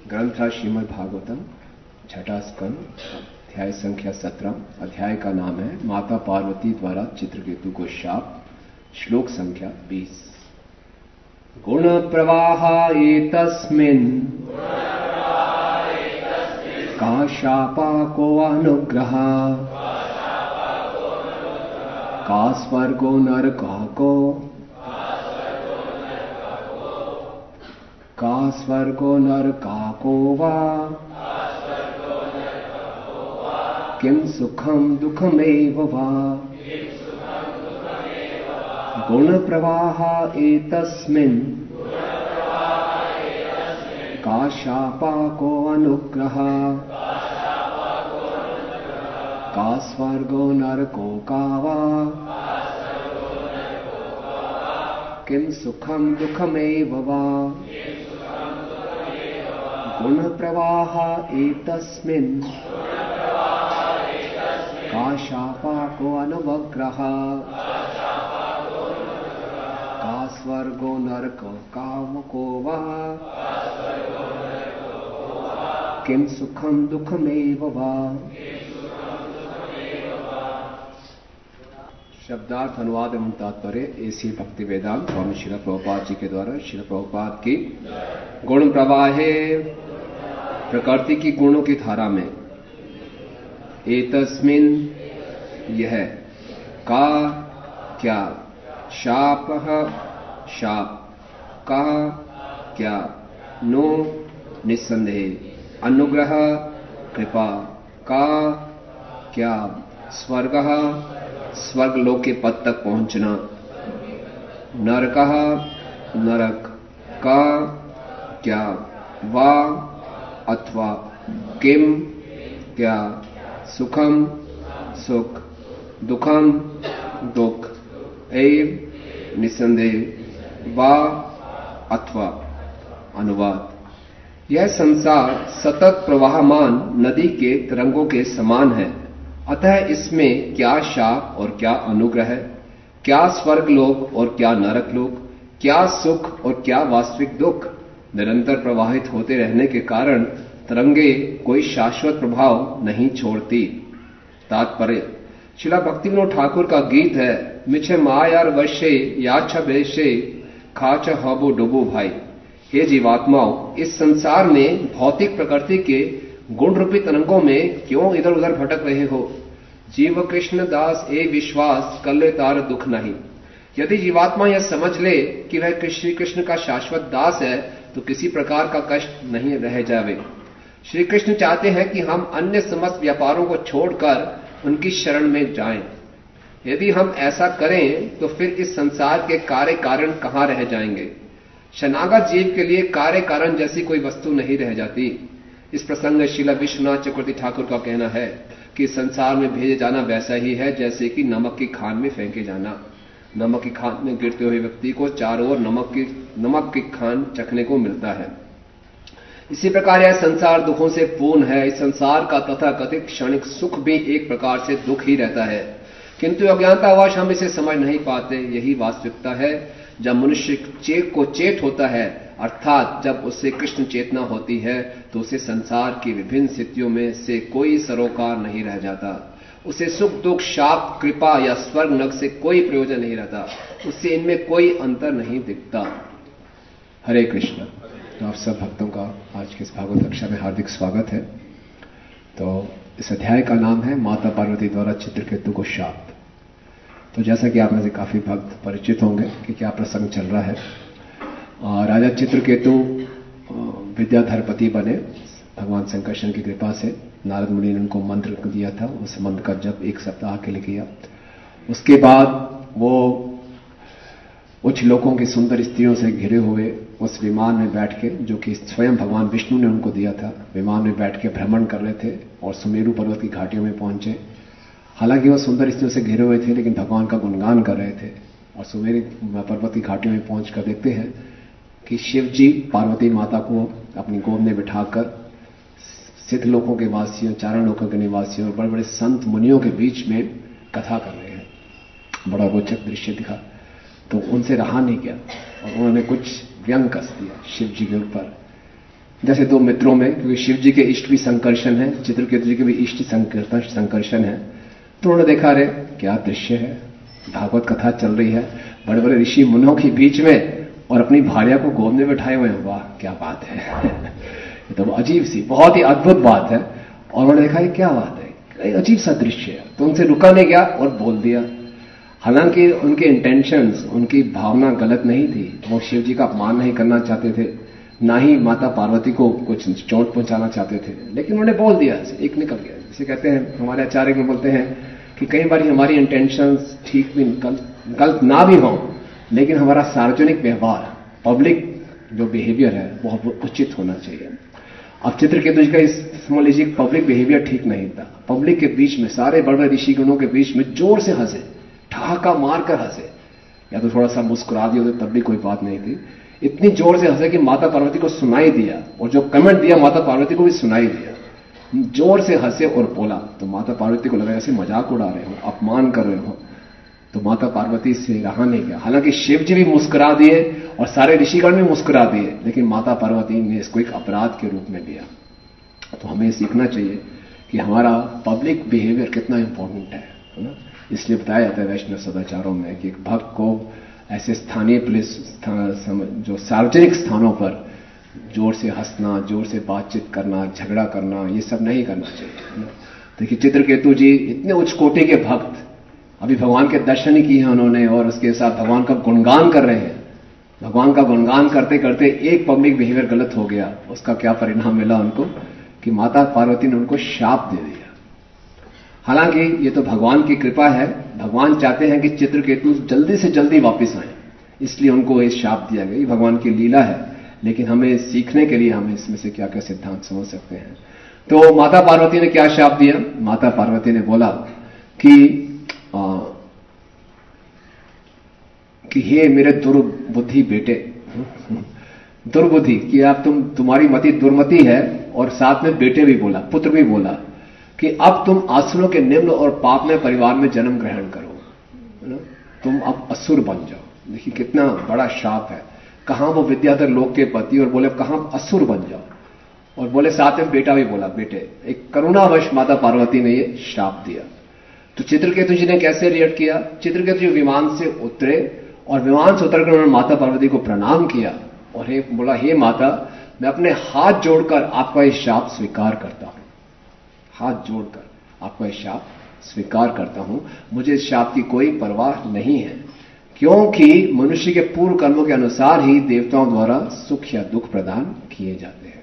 ग्रंथ था श्रीमद् भागवतम, छठा स्कंद, अध्याय संख्या 17। अध्याय का नाम है माता पार्वती द्वारा चित्रकेतु को शाप। श्लोक संख्या 20। गुण प्रवाह एतस्मिन् का शापा को अनुग्रह, का स्वर्गो नरका को, का स्वर्गो नरकाको वा, किं सुखम दुखमेव वा। गुण प्रवाह एतस्मिन् का शापा को अनुग्रह, का स्वर्गो नरको का वा, किं सुखम दुखमेव वा। गुण प्रवाह एतस्मिन् का शापा को अनुग्रह, का स्वर्गो नरको कामको वा, किं सुखम दुखमेव वा। शब्दार्थ अनुवाद एवं तात्पर्य ऐसी भक्ति वेदांत स्वामी श्रील प्रभुपाद जी के द्वारा श्रील प्रभुपाद की गुण प्रवाहे, प्रकृति की गुणों की धारा में, एतस्मिन यह, का क्या, शाप शाप, का क्या, नो निस्संदेह, अनुग्रह कृपा, का क्या, स्वर्ग स्वर्ग लोक के पद तक पहुंचना, नरकः नरक, का क्या, वा अथवा, किम क्या, सुखम सुख, दुखम दुख, एव निसंदेह, वा अथवा। अनुवाद। यह संसार सतत प्रवाहमान नदी के तरंगों के समान है, अतः इसमें क्या शाप और क्या अनुग्रह है, क्या स्वर्ग लोक और क्या नरक लोक, क्या सुख और क्या वास्तविक दुख निरंतर प्रवाहित होते रहने के कारण तरंगे कोई शाश्वत प्रभाव नहीं छोड़ती। तात्पर्य। श्रीला भक्तिविनोद ठाकुर का गीत है, मिछे मायार वशे याछ बेशे खाच हबो डुबो भाई। हे जीवात्माओं, इस संसार में भौतिक प्रकृति के गुण रूपी तरंगों में क्यों इधर उधर भटक रहे हो। जीव कृष्ण दास ए विश्वास कल्ले तार दुख नहीं। यदि जीवात्मा यह समझ ले कि वह श्री कृष्ण का शाश्वत दास है तो किसी प्रकार का कष्ट नहीं रह जावे। श्री कृष्ण चाहते हैं कि हम अन्य समस्त व्यापारों को छोड़कर उनकी शरण में जाएं। यदि हम ऐसा करें तो फिर इस संसार के कार्य कारण कहां रह जाएंगे। शरणागत जीव के लिए कार्य कारण जैसी कोई वस्तु नहीं रह जाती। इस प्रसंग में श्रीला विश्वनाथ चक्रवर्ती ठाकुर का कहना है कि संसार में भेजे जाना वैसा ही है जैसे कि नमक की खान में फेंके जाना। नमक की खान में गिरते हुए व्यक्ति को चारों ओर नमक की खान चखने को मिलता है। इसी प्रकार यह संसार दुखों से पूर्ण है। इस संसार का तथाकथित क्षणिक सुख भी एक प्रकार से दुख ही रहता है, किंतु अज्ञानतावश हम इसे समझ नहीं पाते। यही वास्तविकता है। जब मनुष्य को चेत होता है, अर्थात जब उससे कृष्ण चेतना होती है, तो उसे संसार की विभिन्न स्थितियों में से कोई सरोकार नहीं रह जाता। उसे सुख दुख, शाप, कृपा या स्वर्ग नरक से कोई प्रयोजन नहीं रहता। उससे इनमें कोई अंतर नहीं दिखता। हरे कृष्ण। तो आप सब भक्तों का आज के इस भागवत कक्षा में हार्दिक स्वागत है। तो इस अध्याय का नाम है माता पार्वती द्वारा चित्रकेतु को शाप। तो जैसा कि आप में से काफी भक्त परिचित होंगे कि क्या प्रसंग चल रहा है। राजा चित्रकेतु विद्याधरपति बने भगवान शंकरशन की कृपा से। नारद मुनि ने उनको मंत्र दिया था, उस मंत्र का जप 1 सप्ताह के लिए किया। उसके बाद वो उच्च लोकों की सुंदर स्त्रियों से घिरे हुए उस विमान में बैठ के, जो कि स्वयं भगवान विष्णु ने उनको दिया था, विमान में बैठ के भ्रमण कर रहे थे और सुमेरु पर्वत की घाटियों में पहुंचे। हालांकि वो सुंदर स्त्रियों से घिरे हुए थे, लेकिन भगवान का गुणगान कर रहे थे। और सुमेरु पर्वत की घाटियों में पहुंचकर देखते हैं कि शिव जी पार्वती माता को अपनी गोद में बिठाकर सिद्ध लोकों के वासियों, चारण लोकों के निवासियों और बड़े बड़े संत मुनियों के बीच में कथा कर रहे हैं। बड़ा रोचक दृश्य दिखा। तो उनसे रहा नहीं गया और उन्होंने कुछ व्यंग कस दिया शिव जी के ऊपर जैसे दो मित्रों में, क्योंकि शिव जी के इष्ट भी संकर्षण है, चित्रकेतु जी के भी इष्ट संकर्षण है, तो उन्होंने देखा अरे क्या दृश्य है, भागवत कथा चल रही है, बड़े बड़े ऋषि मुनों के बीच में और अपनी भार्या को गोद में बैठाए हुए हैं, वाह क्या बात है। ये तो अजीब सी, बहुत ही अद्भुत बात है। और उन्होंने देखा ये क्या बात है, अजीब सा दृश्य है, तो उनसे रुका नहीं गया और बोल दिया। हालांकि उनके इंटेंशंस, उनकी भावना गलत नहीं थी, वो शिव जी का अपमान नहीं करना चाहते थे, ना ही माता पार्वती को कुछ चोट पहुंचाना चाहते थे, लेकिन उन्होंने बोल दिया, एक निकल गया। जैसे कहते हैं, हमारे आचार्य में बोलते हैं कि कई बार हमारी इंटेंशंस ठीक भी गलत ना भी हो, लेकिन हमारा सार्वजनिक व्यवहार, पब्लिक जो बिहेवियर है वो उचित होना चाहिए। अब चित्रकेतु जी का इस समझ लीजिए पब्लिक बिहेवियर ठीक नहीं था। पब्लिक के बीच में, सारे बड़े बड़े ऋषिगणों के बीच में जोर से हंसे, ठहाका मारकर हंसे, या तो थोड़ा सा मुस्कुरा दिया तो तब भी कोई बात नहीं थी। इतनी जोर से हंसे कि माता पार्वती को सुनाई दिया, और जो कमेंट दिया माता पार्वती को भी सुनाई दिया। जोर से हंसे और बोला, तो माता पार्वती को लगा ऐसे मजाक उड़ा रहे हो, अपमान कर रहे हो, तो माता पार्वती से रहा नहीं गया। हालांकि शिव जी भी मुस्कुरा दिए और सारे ऋषिगण भी मुस्कुरा दिए, लेकिन माता पार्वती ने इसको एक अपराध के रूप में लिया। तो हमें सीखना चाहिए कि हमारा पब्लिक बिहेवियर कितना इंपॉर्टेंट है ना। इसलिए बताया जाता है वैष्णव सदाचारों में कि एक भक्त को ऐसे स्थानीय पुलिस जो सार्वजनिक स्थानों पर जोर से हंसना, जोर से बातचीत करना, झगड़ा करना, ये सब नहीं करना चाहिए। देखिए चित्रकेतु जी इतने उच्च कोटि के भक्त, अभी भगवान के दर्शन ही किए हैं उन्होंने, और उसके साथ भगवान का गुणगान कर रहे हैं। भगवान का गुणगान करते करते एक पब्लिक बिहेवियर गलत हो गया, उसका क्या परिणाम मिला उनको कि माता पार्वती ने उनको शाप दे दिया। हालांकि ये तो भगवान की कृपा है, भगवान चाहते हैं कि चित्रकेतु जल्दी से जल्दी वापस आए, इसलिए उनको ये शाप दिया गया। ये भगवान की लीला है, लेकिन हमें सीखने के लिए हमें इसमें से क्या क्या सिद्धांत समझ सकते हैं। तो माता पार्वती ने क्या शाप दिया? माता पार्वती ने बोला कि हे मेरे दुर्बुद्धि बेटे, दुर्बुद्धि कि आप तुम्हारी मति दुर्मति है, और साथ में बेटे भी बोला, पुत्र भी बोला कि अब तुम असुरों के निम्न और पापमय परिवार में जन्म ग्रहण करो, है ना, तुम अब असुर बन जाओ। देखिए कितना बड़ा शाप है। कहां वो विद्याधर लोक के पति, और बोले कहां असुर बन जाओ, और बोले साथ में बेटा भी बोला, बेटे। एक करुणावश माता पार्वती ने ये शाप दिया। तो चित्रकेतु जी ने कैसे रिएक्ट किया? चित्रकेतु जी विमान से उतरे, और विमान से उतरकर उन्होंने माता पार्वती को प्रणाम किया और बोला, हे माता, मैं अपने हाथ जोड़कर आपका ये शाप स्वीकार करता हूं। हाथ जोड़कर आपका ये शाप स्वीकार करता हूं। मुझे इस शाप की कोई परवाह नहीं है, क्योंकि मनुष्य के पूर्व कर्मों के अनुसार ही देवताओं द्वारा सुख या दुख प्रदान किए जाते हैं।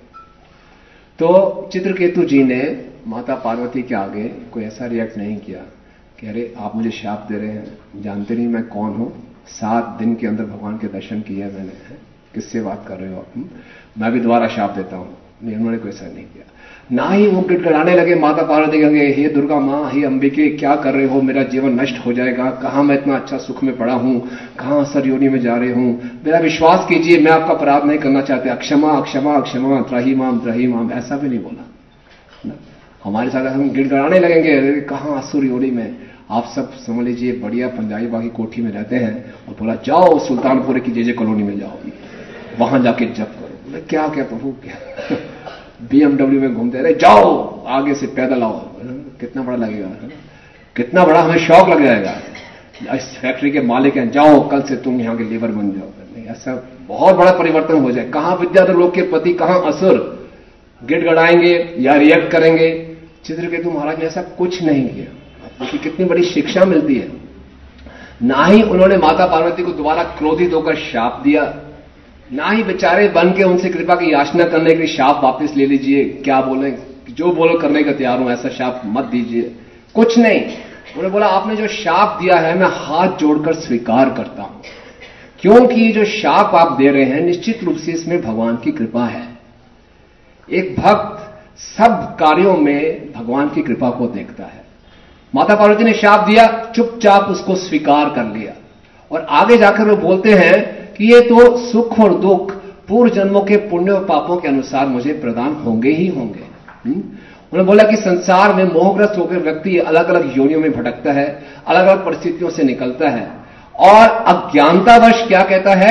तो चित्रकेतु जी ने माता पार्वती के आगे कोई ऐसा रिएक्ट नहीं किया कि अरे आप मुझे शाप दे रहे हैं, जानते नहीं मैं कौन हूं, 7 दिन के अंदर भगवान के दर्शन किए मैंने, किससे बात कर रहे हो आप, मैं भी दोबारा शाप देता हूं। नहीं, उन्होंने कोई ऐसा नहीं किया। ना ही वो गिड़गिड़ाने लगे माता पार्वती के, हे दुर्गा मां, हे अंबिके, क्या कर रहे हो, मेरा जीवन नष्ट हो जाएगा, कहां मैं इतना अच्छा सुख में पड़ा हूं, कहां असुर योनि में जा रहे हूं, मेरा विश्वास कीजिए, मैं आपका अपराध नहीं करना चाहते, अक्षमा अक्षमा अक्षमा, त्राही माम, ऐसा भी नहीं बोला। हमारे साथ हम गिड़गिड़ाने लगेंगे, कहां असुर योनि में, आप सब समझ लीजिए बढ़िया पंजाबी बागी कोठी में रहते हैं, और बोला जाओ सुल्तानपुर की जेजे कॉलोनी में जाओ, वहां जाके जप करो। बोले क्या क्या प्रभु, क्या BMW में घूमते रहे, जाओ आगे से पैदल आओ, कितना बड़ा लगेगा, कितना बड़ा हमें शौक लग जाएगा। इस फैक्ट्री के मालिक हैं, जाओ कल से तुम यहां के लेबर बन जाओ। ऐसा बहुत बड़ा परिवर्तन हो जाए। कहां विद्याधर लोक के पति, कहां असुर गिड़गड़ाएंगे या रिएक्ट करेंगे। चित्रकेतु महाराज ने ऐसा कुछ नहीं किया। देखिए कितनी बड़ी शिक्षा मिलती है। ना ही उन्होंने माता पार्वती को दोबारा क्रोधित होकर शाप दिया, ना ही बेचारे बन के उनसे कृपा की याचना करने के लिए शाप वापस ले लीजिए, क्या बोले, जो बोलो करने का तैयार हूं, ऐसा शाप मत दीजिए, कुछ नहीं। उन्होंने बोला आपने जो शाप दिया है मैं हाथ जोड़कर स्वीकार करता हूं, क्योंकि जो शाप आप दे रहे हैं निश्चित रूप से इसमें भगवान की कृपा है। एक भक्त सब कार्यों में भगवान की कृपा को देखता है। माता पार्वती ने शाप दिया, चुपचाप उसको स्वीकार कर लिया, और आगे जाकर वो बोलते हैं कि ये तो सुख और दुख पूर्व जन्मों के पुण्य और पापों के अनुसार मुझे प्रदान होंगे ही होंगे। उन्होंने बोला कि संसार में मोहग्रस्त होकर व्यक्ति अलग अलग योनियों में भटकता है, अलग अलग परिस्थितियों से निकलता है, और अज्ञानतावश क्या कहता है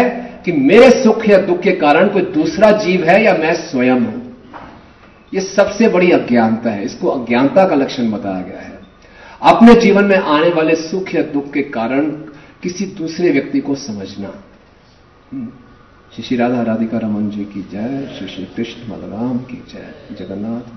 कि मेरे सुख या दुख के कारण कोई दूसरा जीव है या मैं स्वयं हूं। यह सबसे बड़ी अज्ञानता है, इसको अज्ञानता का लक्षण बताया गया है। अपने जीवन में आने वाले सुख या दुख के कारण किसी दूसरे व्यक्ति को समझना। श्री राधा राधिका रमन जी की जय, श्री कृष्ण बलराम की जय, जगन्नाथ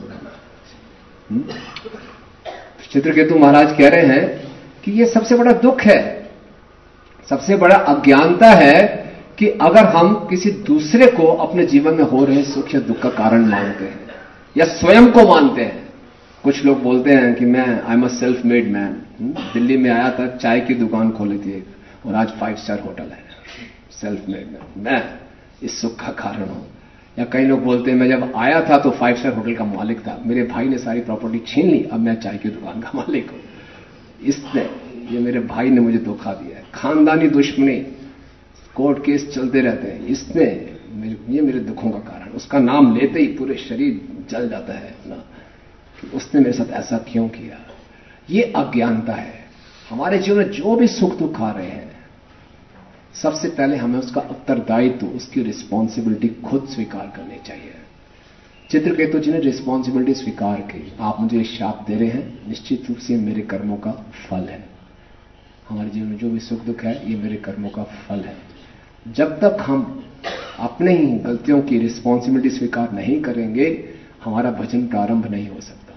बलदेव। चित्रकेतु महाराज कह रहे हैं कि यह सबसे बड़ा दुख है, सबसे बड़ा अज्ञानता है कि अगर हम किसी दूसरे को अपने जीवन में हो रहे सुख या दुख का कारण मानते हैं या स्वयं को मानते हैं। कुछ लोग बोलते हैं कि I am a self made man. Delhi में आया था, चाय की दुकान खोली थी और आज 5 स्टार होटल है। सेल्फ मेड मैन, मैं इस सुख का कारण हूं। या कई लोग बोलते हैं मैं जब आया था तो 5 स्टार होटल का मालिक था, मेरे भाई ने सारी प्रॉपर्टी छीन ली, अब मैं चाय की दुकान का मालिक हूं। ये मेरे भाई ने मुझे धोखा दिया है। खानदानी दुश्मनी, कोर्ट केस चलते रहते हैं, ये मेरे दुखों का कारण। उसका नाम लेते ही पूरे शरीर जल जाता है ना, कि उसने मेरे साथ ऐसा क्यों किया। ये अज्ञानता है। हमारे जीवन में जो भी सुख दुख आ रहे हैं, सबसे पहले हमें उसका उत्तरदायित्व, उसकी रिस्पॉन्सिबिलिटी खुद स्वीकार करनी चाहिए। चित्रकेतु जी ने रिस्पॉन्सिबिलिटी स्वीकार की। आप मुझे शाप दे रहे हैं, निश्चित रूप से मेरे कर्मों का फल है। हमारे जीवन में जो भी सुख दुख है, ये मेरे कर्मों का फल है। जब तक हम अपने ही गलतियों की रिस्पॉन्सिबिलिटी स्वीकार नहीं करेंगे, हमारा भजन प्रारंभ नहीं हो सकता।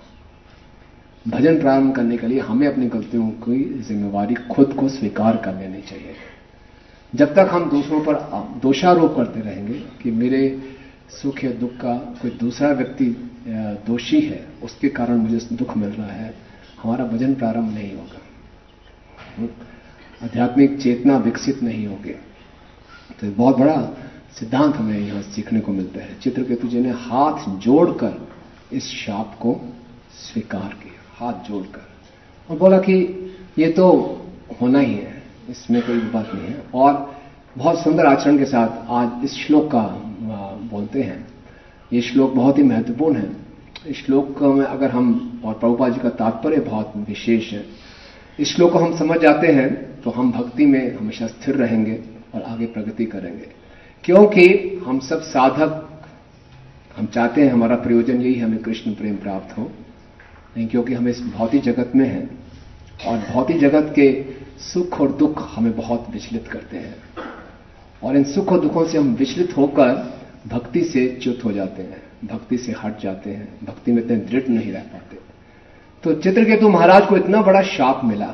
भजन प्रारंभ करने के लिए हमें अपनी गलतियों की जिम्मेवारी खुद को स्वीकार कर लेनी चाहिए। जब तक हम दूसरों पर दोषारोप करते रहेंगे कि मेरे सुख या दुख का कोई दूसरा व्यक्ति दोषी है, उसके कारण मुझे दुख मिल रहा है, हमारा भजन प्रारंभ नहीं होगा, आध्यात्मिक चेतना विकसित नहीं होगी। तो बहुत बड़ा सिद्धांत हमें यहां सीखने को मिलता है। चित्रकेतु जी ने हाथ जोड़कर इस शाप को स्वीकार किया, हाथ जोड़कर, और बोला कि ये तो होना ही है, इसमें कोई बात नहीं है। और बहुत सुंदर आचरण के साथ आज इस श्लोक का बोलते हैं। ये श्लोक बहुत ही महत्वपूर्ण है। इस श्लोक में अगर हम, और प्रभुपाद जी का तात्पर्य बहुत विशेष है, इस श्लोक को हम समझ जाते हैं तो हम भक्ति में हमेशा स्थिर रहेंगे और आगे प्रगति करेंगे। क्योंकि हम सब साधक, हम चाहते हैं हमारा प्रयोजन यही, हमें कृष्ण प्रेम प्राप्त हो, नहीं क्योंकि हम इस भौतिक जगत में हैं और भौतिक जगत के सुख और दुख हमें बहुत विचलित करते हैं, और इन सुख और दुखों से हम विचलित होकर भक्ति से च्युत हो जाते हैं, भक्ति से हट जाते हैं, भक्ति में इतने दृढ़ नहीं रह पाते। तो चित्रकेतु महाराज को इतना बड़ा शाप मिला।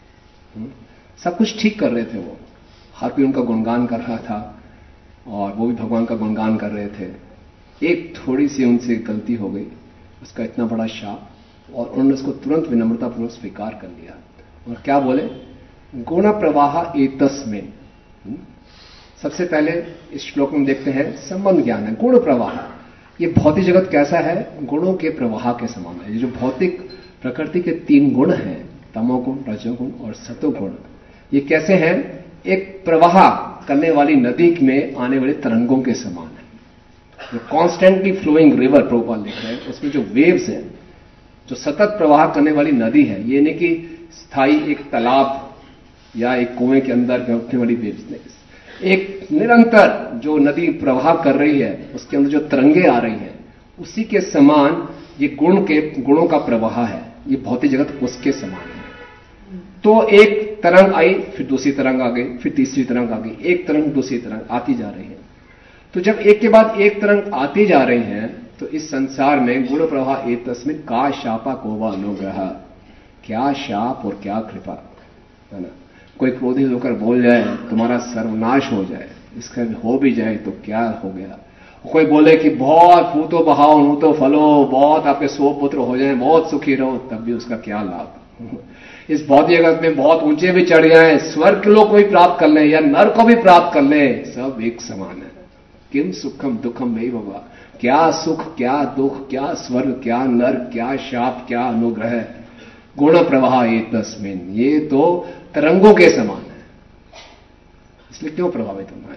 सब कुछ ठीक कर रहे थे, वो हर कोई उनका गुणगान कर रहा था और वो भी भगवान का गुणगान कर रहे थे। एक थोड़ी सी उनसे गलती हो गई, उसका इतना बड़ा शाप, और उन्होंने उसको तुरंत विनम्रतापूर्वक स्वीकार कर लिया। और क्या बोले, गुण प्रवाह एतस्मिन्। सबसे पहले इस श्लोक में देखते हैं संबंध ज्ञान है। गुण प्रवाह, ये भौतिक जगत कैसा है, गुणों के प्रवाह के समान है। ये जो भौतिक प्रकृति के 3 गुण हैं, तमोगुण, रजोगुण और सतोगुण, ये कैसे हैं, एक प्रवाह करने वाली नदी में आने वाले तरंगों के समान है। जो कॉन्स्टेंटली फ्लोइंग रिवर प्रभुपाद लिख रहे हैं, उसमें जो वेव्स हैं, जो सतत प्रवाह करने वाली नदी है, ये नहीं कि स्थायी एक तालाब या एक कुएं के अंदर उठने वाली वेव्स नहीं, एक निरंतर जो नदी प्रवाह कर रही है, उसके अंदर जो तरंगे आ रही हैं, उसी के समान ये गुणों का प्रवाह है। ये भौतिक जगत उसके समान है। तो एक तरंग आई, फिर दूसरी तरंग आ गई, फिर तीसरी तरंग आ गई, एक तरंग दूसरी तरंग आती जा रही है। तो जब एक के बाद एक तरंग आती जा रही है, तो इस संसार में गुण प्रवाह एतस्मिन् का शापा को वा अनुग्रह, क्या शाप और क्या कृपा, है ना। कोई क्रोधित होकर बोल जाए तुम्हारा सर्वनाश हो जाए, इसका हो भी जाए तो क्या हो गया। कोई बोले कि बहुत फूतो बहाओ नूतो फलो, बहुत आपके 100 पुत्र हो जाए, बहुत सुखी रहो, तब भी उसका क्या लाभ। इस भौतिक जगत में बहुत ऊंचे भी चढ़ जाए, स्वर्ग लोग को भी प्राप्त कर ले या नर को भी प्राप्त कर ले, सब एक समान है। किम सुखम दुखम नहीं बाबा, क्या सुख क्या दुख, क्या स्वर्ग क्या नर, क्या शाप क्या अनुग्रह, गुण प्रवाह एतस्मिन्, ये तो तरंगों के समान है। इसलिए क्यों प्रभावित होना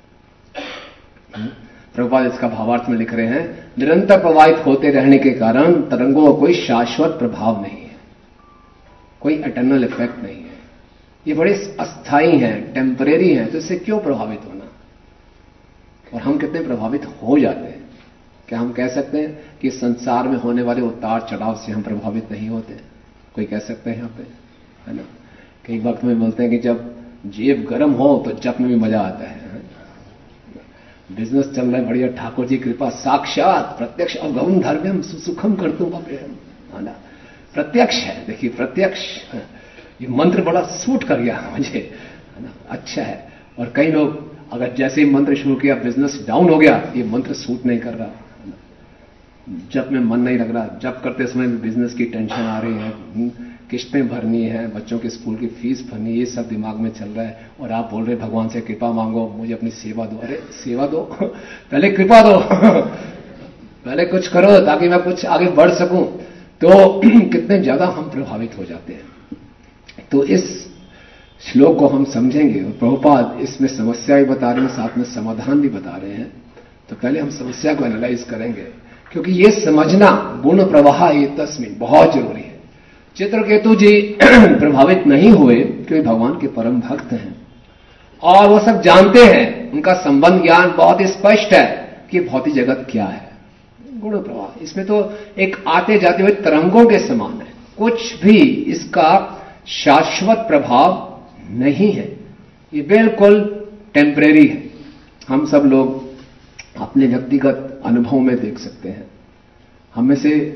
इससे। प्रभुपाद इसका भावार्थ में लिख रहे हैं, निरंतर प्रवाहित होते रहने के कारण तरंगों का कोई शाश्वत प्रभाव नहीं है, कोई एटर्नल इफेक्ट नहीं है, ये बड़े अस्थायी हैं, टेम्परेरी हैं, तो इससे क्यों प्रभावित होना। और हम कितने प्रभावित हो जाते हैं। क्या हम कह सकते हैं कि संसार में होने वाले उतार चढ़ाव से हम प्रभावित नहीं होते? कोई कह सकते हैं यहां पे, है ना? कई वक्त में बोलते हैं कि जब जेब गर्म हो तो जप में भी मजा आता है। बिजनेस चल रहा है बढ़िया, ठाकुर जी कृपा, साक्षात प्रत्यक्ष अवगम धर्म्यम सुसुखम करतुम अप्रियम, है ना? प्रत्यक्ष है, देखिए प्रत्यक्ष। ये मंत्र बड़ा सूट कर गया मुझे, है ना? अच्छा है। और कई लोग अगर जैसे ही मंत्र शुरू किया बिजनेस डाउन हो गया, ये मंत्र सूट नहीं कर रहा, है ना? जब में मन नहीं लग रहा, जब करते समय बिजनेस की टेंशन आ रही है, किस्तें भरनी है, बच्चों के स्कूल की फीस भरनी, ये सब दिमाग में चल रहा है, और आप बोल रहे भगवान से कृपा मांगो, मुझे अपनी सेवा दो। अरे सेवा दो पहले कृपा दो पहले कुछ करो ताकि मैं कुछ आगे बढ़ सकूं। तो कितने ज्यादा हम प्रभावित हो जाते हैं। तो इस श्लोक को हम समझेंगे, और प्रभुपाद इसमें समस्या भी बता रहे हैं, साथ में समाधान भी बता रहे हैं। तो पहले हम समस्या को एनालाइज करेंगे, क्योंकि ये समझना गुण प्रवाह ये तस्मिन बहुत जरूरी है। चित्रकेतु जी प्रभावित नहीं हुए क्योंकि भगवान के परम भक्त हैं और वो सब जानते हैं, उनका संबंध ज्ञान बहुत स्पष्ट है कि भौतिक जगत क्या है। गुण प्रवाह इसमें तो एक आते जाते हुए तरंगों के समान है, कुछ भी इसका शाश्वत प्रभाव नहीं है, ये बिल्कुल टेम्परेरी है। हम सब लोग अपने व्यक्तिगत अनुभव में देख सकते हैं। हम में से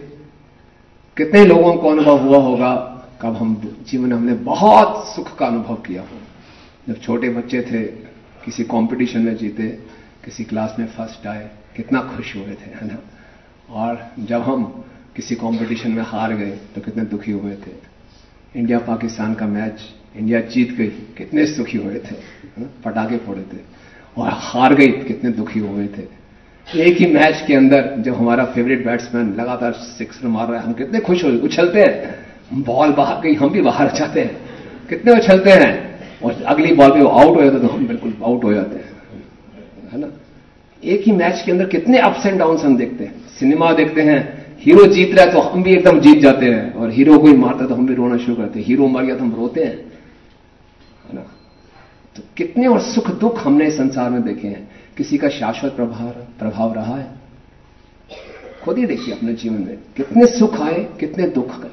कितने लोगों को अनुभव हुआ होगा कब हम जीवन में हमने बहुत सुख का अनुभव किया हो। जब छोटे बच्चे थे, किसी कंपटीशन में जीते, किसी क्लास में फर्स्ट आए, कितना खुश हुए थे, है ना? और जब हम किसी कंपटीशन में हार गए तो कितने दुखी हुए थे। इंडिया पाकिस्तान का मैच इंडिया जीत गई, कितने सुखी हुए थे, है ना? पटाखे फोड़े थे। और हार गई, कितने दुखी हुए थे। एक ही मैच के अंदर जब हमारा फेवरेट बैट्समैन लगातार सिक्सर मार रहा है, हम कितने खुश हो, उछलते हैं। बॉल बाहर गई, हम भी बाहर जाते हैं, कितने उछलते हैं। और अगली बॉल पे वो आउट हो जाता है तो हम बिल्कुल आउट हो जाते हैं, है ना? एक ही मैच के अंदर कितने अप्स एंड डाउन्स हम देखते हैं। सिनेमा देखते हैं, हीरो जीत रहा है तो हम भी एकदम जीत जाते हैं, और हीरो कोई मारता है तो हम भी रोना शुरू करते हैं। हीरो मर गया तो हम रोते हैं, है ना? तो कितने और सुख दुख हमने इस संसार में देखे हैं। किसी का शाश्वत प्रभाव रहा है? खुद ही देखिए अपने जीवन में कितने सुख आए, कितने दुख गए।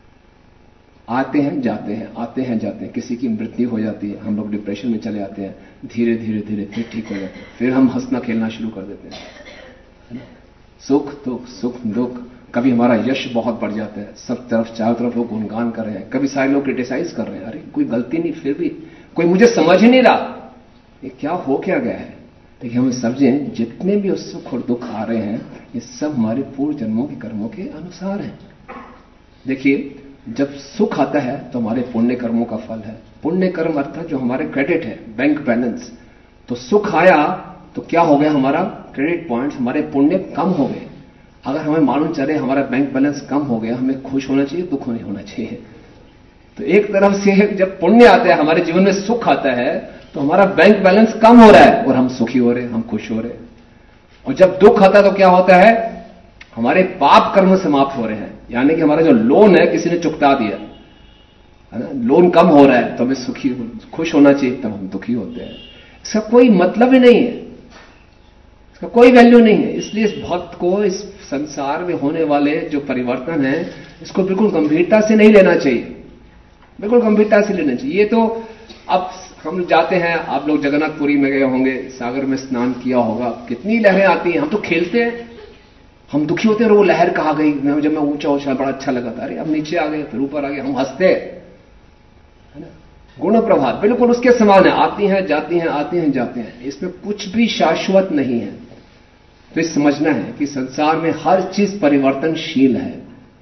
आते हैं जाते हैं, आते हैं जाते हैं। किसी की मृत्यु हो जाती है, हम लोग डिप्रेशन में चले आते हैं, धीरे धीरे धीरे फिर ठीक हो जाते हैं, फिर हम हंसना खेलना शुरू कर देते हैं। सुख दुख सुख दुख। कभी हमारा यश बहुत बढ़ जाता है, सब तरफ चारों तरफ लोग गुणगान कर रहे हैं, कभी सारे लोग क्रिटिसाइज कर रहे हैं, अरे कोई गलती नहीं, फिर भी कोई मुझे समझ ही नहीं रहा, ये क्या हो क्या गया है। देखिए हमें समझें, जितने भी सुख और दुख आ रहे हैं ये सब हमारे पूर्व जन्मों के कर्मों के अनुसार हैं। देखिए जब सुख आता है तो हमारे पुण्य कर्मों का फल है। पुण्य कर्म अर्थात जो हमारे क्रेडिट है, बैंक बैलेंस। तो सुख आया तो क्या हो गया, हमारा क्रेडिट पॉइंट्स, हमारे पुण्य कम हो गए। अगर हमें मालूम चले हमारा बैंक बैलेंस कम हो गया, हमें खुश होना चाहिए, दुख नहीं होना चाहिए। तो एक तरफ से जब पुण्य आता है, हमारे जीवन में सुख आता है, तो हमारा बैंक बैलेंस कम हो रहा है और हम सुखी हो रहे हैं, हम खुश हो रहे हैं। और जब दुख आता है तो क्या होता है, हमारे पाप कर्म समाप्त हो रहे हैं, यानी कि हमारा जो लोन है किसी ने चुकता दिया, है ना? लोन कम हो रहा है तो हमें सुखी खुश होना चाहिए, तब हम दुखी होते हैं। इसका कोई मतलब ही नहीं है, इसका कोई वैल्यू नहीं है। इसलिए इस भक्त को इस संसार में होने वाले जो परिवर्तन है इसको बिल्कुल गंभीरता से नहीं लेना चाहिए, बिल्कुल गंभीरता से लेना चाहिए। ये तो अब हम जाते हैं, आप लोग जगन्नाथपुरी में गए होंगे, सागर में स्नान किया होगा, कितनी लहरें आती हैं। हम तो खेलते हैं, हम दुखी होते हैं और वो लहर कहाँ गई, जब मैं ऊंचा ऊंचा बड़ा अच्छा लगा था, अरे अब नीचे आ गए, फिर ऊपर आ गए, हम हंसते हैं, है ना? गुण प्रभाव बिल्कुल उसके समान है, आती हैं जाती हैं, आती हैं जाते हैं, इसमें कुछ भी शाश्वत नहीं है। तो इस समझना है कि संसार में हर चीज परिवर्तनशील है,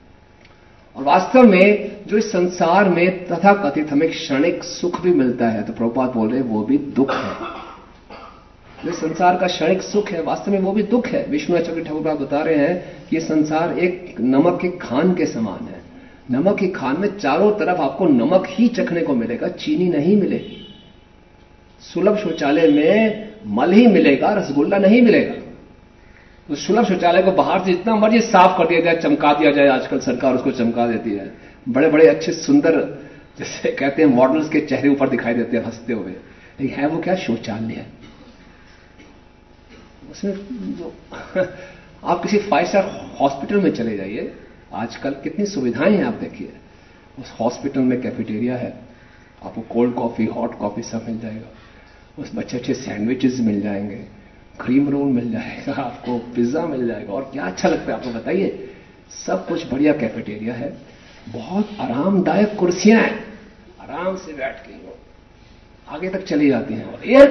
और वास्तव में जो इस संसार में तथा कथित हमें क्षणिक सुख भी मिलता है, तो प्रभुपाद बोल रहे हैं वो भी दुख है। जो संसार का क्षणिक सुख है वास्तव में वो भी दुख है। विष्णु चक्र ठाकुर बता रहे हैं कि ये संसार एक नमक के खान के समान है। नमक की खान में चारों तरफ आपको नमक ही चखने को मिलेगा, चीनी नहीं मिलेगी। सुलभ शौचालय में मल ही मिलेगा, रसगुल्ला नहीं मिलेगा। तो सुलभ शौचालय को बाहर से जितना मर्जी साफ कर दिया जाए, चमका दिया जाए, आजकल सरकार उसको चमका देती है, बड़े बड़े अच्छे सुंदर जैसे कहते हैं मॉडल्स के चेहरे ऊपर दिखाई देते हैं हंसते हुए, लेकिन है वो क्या, शौचालय है। उसमें आप किसी 5 स्टार हॉस्पिटल में चले जाइए, आजकल कितनी सुविधाएं हैं आप देखिए। उस हॉस्पिटल में कैफेटेरिया है, आपको कोल्ड कॉफी, हॉट कॉफी सब मिल जाएगा। उसमें अच्छे अच्छे सैंडविचेस मिल जाएंगे, क्रीम रोल मिल जाएगा, आपको पिज्जा मिल जाएगा, और क्या अच्छा लगता है आपको बताइए। सब कुछ बढ़िया कैफेटेरिया है, बहुत आरामदायक कुर्सियां हैं, आराम से बैठ के आगे तक चली जाती हैं। और एयर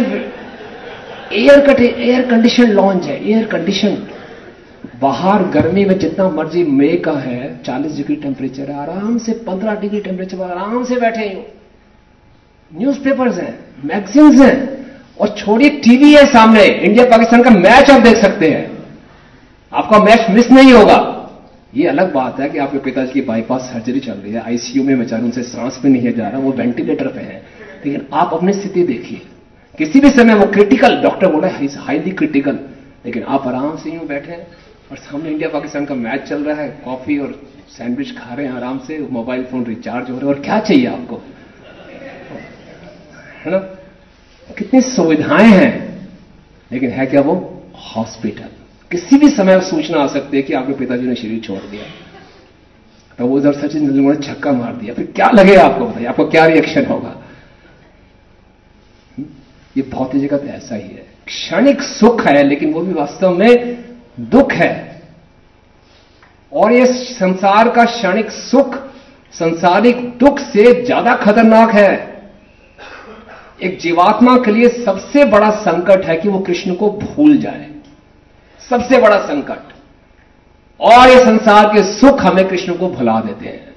कंडीशन लॉन्च है, एयर कंडीशन। बाहर गर्मी में जितना मर्जी मई का है 40 डिग्री टेम्परेचर है, आराम से 15 डिग्री टेम्परेचर पर आराम से बैठे ही हो। न्यूज़पेपर्स हैं, मैगजीन्स हैं, और छोड़िए टीवी है सामने, इंडिया पाकिस्तान का मैच आप देख सकते हैं, आपका मैच मिस नहीं होगा। ये अलग बात है कि आपके पिताजी की बाईपास सर्जरी चल रही है, आईसीयू में बेचारे, उनसे सांस भी नहीं जा रहा, वो वेंटिलेटर पे है, लेकिन आप अपनी स्थिति देखिए, किसी भी समय वो क्रिटिकल, डॉक्टर बोला है हाईली क्रिटिकल, लेकिन आप आराम से यूं बैठे हैं और सामने इंडिया पाकिस्तान का मैच चल रहा है, कॉफी और सैंडविच खा रहे हैं आराम से, मोबाइल फोन रिचार्ज हो रहे हैं, और क्या चाहिए आपको, है ना। कितनी सुविधाएं हैं, लेकिन है क्या वो हॉस्पिटल। किसी भी समय सूचना आ सकती है कि आपके पिताजी ने शरीर छोड़ दिया, तो वो उधर सचिन तेंदुलकर ने छक्का मार दिया, फिर क्या लगेगा आपको, बताइए आपको क्या रिएक्शन होगा। ये भौतिक जगत ऐसा ही है, क्षणिक सुख है, लेकिन वो भी वास्तव में दुख है। और ये संसार का क्षणिक सुख संसारिक दुख से ज्यादा खतरनाक है। एक जीवात्मा के लिए सबसे बड़ा संकट है कि वो कृष्ण को भूल जाए, सबसे बड़ा संकट। और ये संसार के सुख हमें कृष्ण को भुला देते हैं,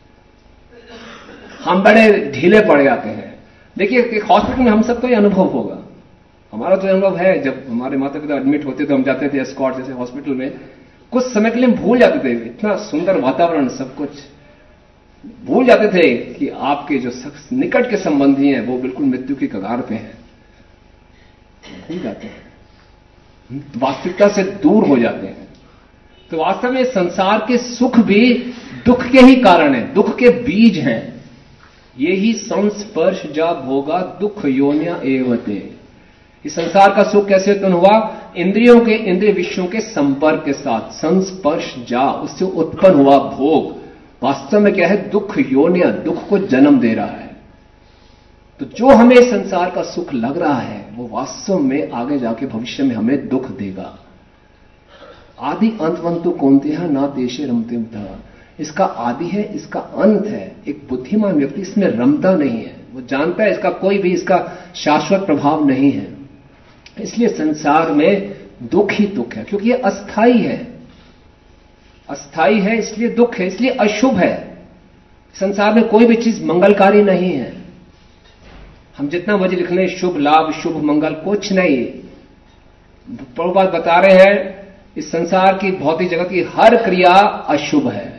हम बड़े ढीले पड़ जाते हैं। देखिए एक हॉस्पिटल में हम सबको ये अनुभव होगा, हमारा तो अनुभव है, जब हमारे माता पिता एडमिट होते तो हम जाते थे एस्कॉर्ट जैसे हॉस्पिटल में, कुछ समय के लिए हम भूल जाते थे, इतना सुंदर वातावरण, सब कुछ भूल जाते थे कि आपके जो निकट के संबंधी हैं वो बिल्कुल मृत्यु की कगार पे हैं, भूल जाते हैं, वास्तविकता से दूर हो जाते हैं। तो वास्तव में संसार के सुख भी दुख के ही कारण है, दुख के बीज हैं। ये ही संस्पर्श जा भोगा दुख योन्या एवते। इस संसार का सुख कैसे उत्पन्न हुआ, इंद्रियों के, इंद्रिय विषयों के संपर्क के साथ, संस्पर्श जा, उससे उत्पन्न हुआ भोग वास्तव में क्या है, दुख योन्या, दुख को जन्म दे रहा है। तो जो हमें संसार का सुख लग रहा है वो वास्तव में आगे जाके भविष्य में हमें दुख देगा। आदि अंतवंतु कौन्तेह ना देशे रमते उता। इसका आदि है, इसका अंत है। एक बुद्धिमान व्यक्ति इसमें रमता नहीं है, वो जानता है इसका कोई भी इसका शाश्वत प्रभाव नहीं है। इसलिए संसार में दुख ही दुख है, क्योंकि ये अस्थाई है, अस्थाई है, इसलिए दुख है, इसलिए अशुभ है। संसार में कोई भी चीज मंगलकारी नहीं है। हम जितना मर्जी लिख लें शुभ लाभ, शुभ मंगल, कुछ नहीं। प्रभुपाद बता रहे हैं इस संसार की, भौतिक जगत की हर क्रिया अशुभ है,